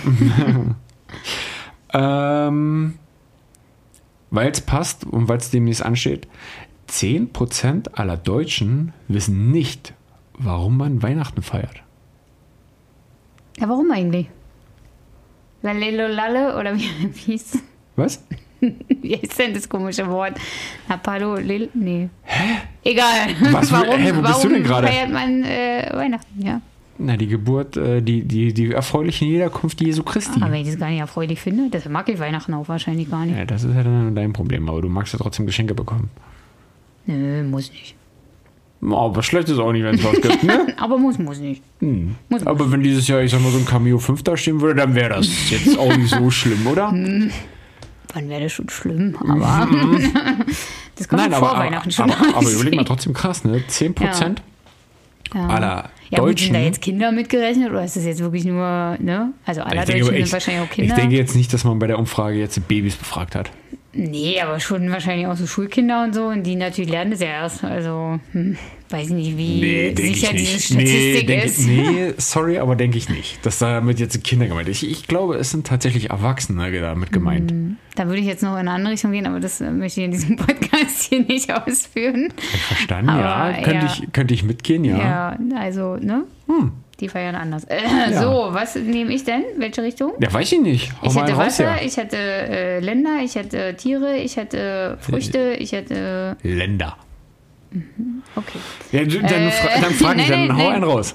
Weil es passt und weil es demnächst ansteht, 10% aller Deutschen wissen nicht, warum man Weihnachten feiert. Ja, warum eigentlich? Lalelolalle oder wie hieß es? Was? Wie ist denn das komische Wort? Napalo, nee. Hä? Egal. Was, wo bist du denn gerade? Feiert man Weihnachten, ja. Na, die Geburt, die erfreuliche Niederkunft Jesu Christi. Aber wenn ich das gar nicht erfreulich finde, deshalb mag ich Weihnachten auch wahrscheinlich gar nicht. Ja, das ist ja dann dein Problem, aber du magst ja trotzdem Geschenke bekommen. Nö, muss nicht. Aber schlecht ist auch nicht, wenn es was gibt, ne? Aber muss nicht. Muss. Aber wenn dieses Jahr, ich sag mal, so ein Cameo 5 da stehen würde, dann wäre das jetzt auch nicht so schlimm, oder? Wann wäre das schon schlimm? Aber das kommt vor Weihnachten schon. Aber überleg mal, trotzdem krass, ne? 10% aller ja, gut, Deutschen. sind da jetzt Kinder mitgerechnet oder ist das jetzt wirklich nur, ne? Also aller Deutschen sind wahrscheinlich auch Kinder. Ich denke jetzt nicht, dass man bei der Umfrage jetzt Babys befragt hat. Nee, aber schon wahrscheinlich auch so Schulkinder und so und die natürlich lernen das ja erst. Also, weiß ich nicht, wie sicher diese Statistik ist. Nee, sorry, aber denke ich nicht, dass damit jetzt Kinder gemeint ist. Ich glaube, es sind tatsächlich Erwachsene damit gemeint. Da würde ich jetzt noch in eine andere Richtung gehen, aber das möchte ich in diesem Podcast hier nicht ausführen. Verstanden, aber, ja. Könnte ich mitgehen, ja. Ja, also, ne? Die feiern anders. So, was nehme ich denn? Welche Richtung? Ja, weiß ich nicht. Ich hätte Wasser, ich hätte Länder, ich hätte Tiere, ich hätte Früchte, ich hätte... Länder. Okay. Ja, dann frag ich, dann hau einen raus.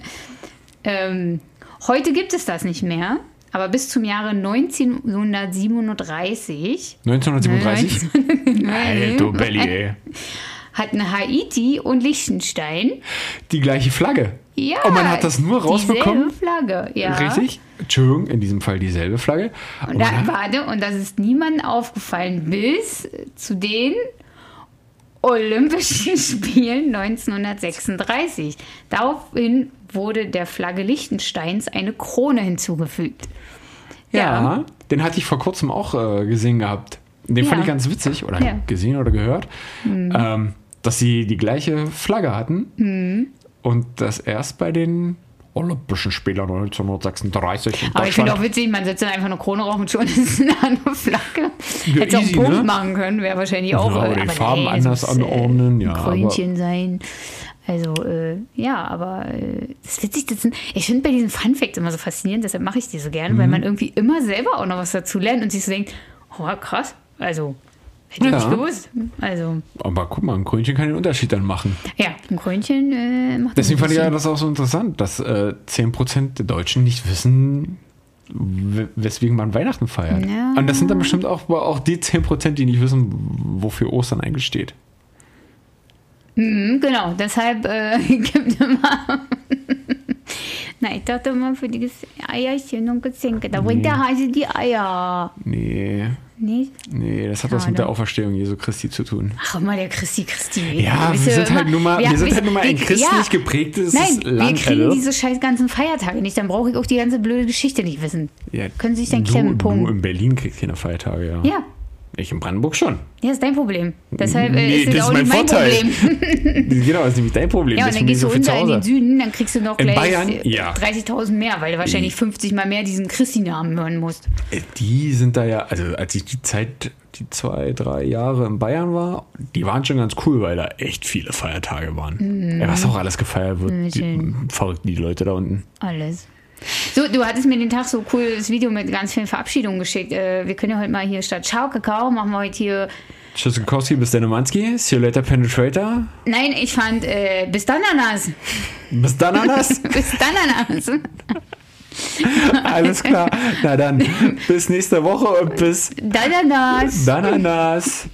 Heute gibt es das nicht mehr, aber bis zum Jahre 1937... 1937? Alter Belly, ey. Hatten Haiti und Liechtenstein die gleiche Flagge. Ja. Und man hat das nur rausbekommen. Dieselbe Flagge, ja. Richtig? Entschuldigung, in diesem Fall dieselbe Flagge. Und das ist niemandem aufgefallen bis zu den Olympischen Spielen 1936. Daraufhin wurde der Flagge Liechtensteins eine Krone hinzugefügt. Ja, den hatte ich vor kurzem auch gesehen gehabt. Den fand ich ganz witzig, oder gesehen oder gehört, dass sie die gleiche Flagge hatten und das erst bei den Olympischen Spielen 1936. Aber ich finde auch witzig, man setzt dann einfach eine Krone rauf und schon ist eine andere Flagge. Ja, hätte auch einen Punkt machen können, wäre wahrscheinlich auch. Ja, die Farben anders anordnen. Ein Krönchen sein. Also, aber das ist witzig. Ich finde bei diesen Funfacts immer so faszinierend, deshalb mache ich die so gerne, weil man irgendwie immer selber auch noch was dazu lernt und sich so denkt, oh krass, also hätte ich nicht gewusst. Also. Aber guck mal, ein Krönchen kann den Unterschied dann machen. Ja, ein Krönchen macht Deswegen fand ich ja das auch so interessant, dass 10% der Deutschen nicht wissen, weswegen man Weihnachten feiert. Ja. Und das sind dann bestimmt auch die 10%, die nicht wissen, wofür Ostern eigentlich steht. Genau, deshalb gibt immer... Na, ich dachte immer für die Eierchen und Geschenke. Da bringt der Hase die Eier. Nee. Nicht? Nee, das hat was mit der Auferstehung Jesu Christi zu tun. Ach, immer der Christi. Ja, wir sind halt nun mal ein christlich geprägtes Land. Wir kriegen diese scheiß ganzen Feiertage nicht. Dann brauche ich auch die ganze blöde Geschichte nicht wissen. Ja, können Sie sich dann klemmen, Punkt. Du in Berlin kriegst keine Feiertage, ja. Ja. Ich in Brandenburg schon. Ja, ist dein Problem. Deshalb ist es auch nicht mein Problem. Genau, das ist nämlich dein Problem. Ja, und dann gehst du runter in den Süden, dann kriegst du noch in gleich Bayern, 30.000 mehr, weil du wahrscheinlich 50 Mal mehr diesen Christi-Namen hören musst. Die sind da ja, also als ich die 2-3 Jahre in Bayern war, die waren schon ganz cool, weil da echt viele Feiertage waren. Ja, was auch alles gefeiert wird. Verrückt, die Leute da unten. Alles. So, du hattest mir den Tag so cool das Video mit ganz vielen Verabschiedungen geschickt. Wir können ja heute mal hier statt Ciao Kakao machen wir heute hier... Tschüss Kowski, bis Denomanski, see you later Penetrator. Nein, ich fand bis dann Ananas. Bis dann Ananas? Bis dann Ananas. Alles klar. Na dann, bis nächste Woche und bis... Dann Ananas. Dann Ananas.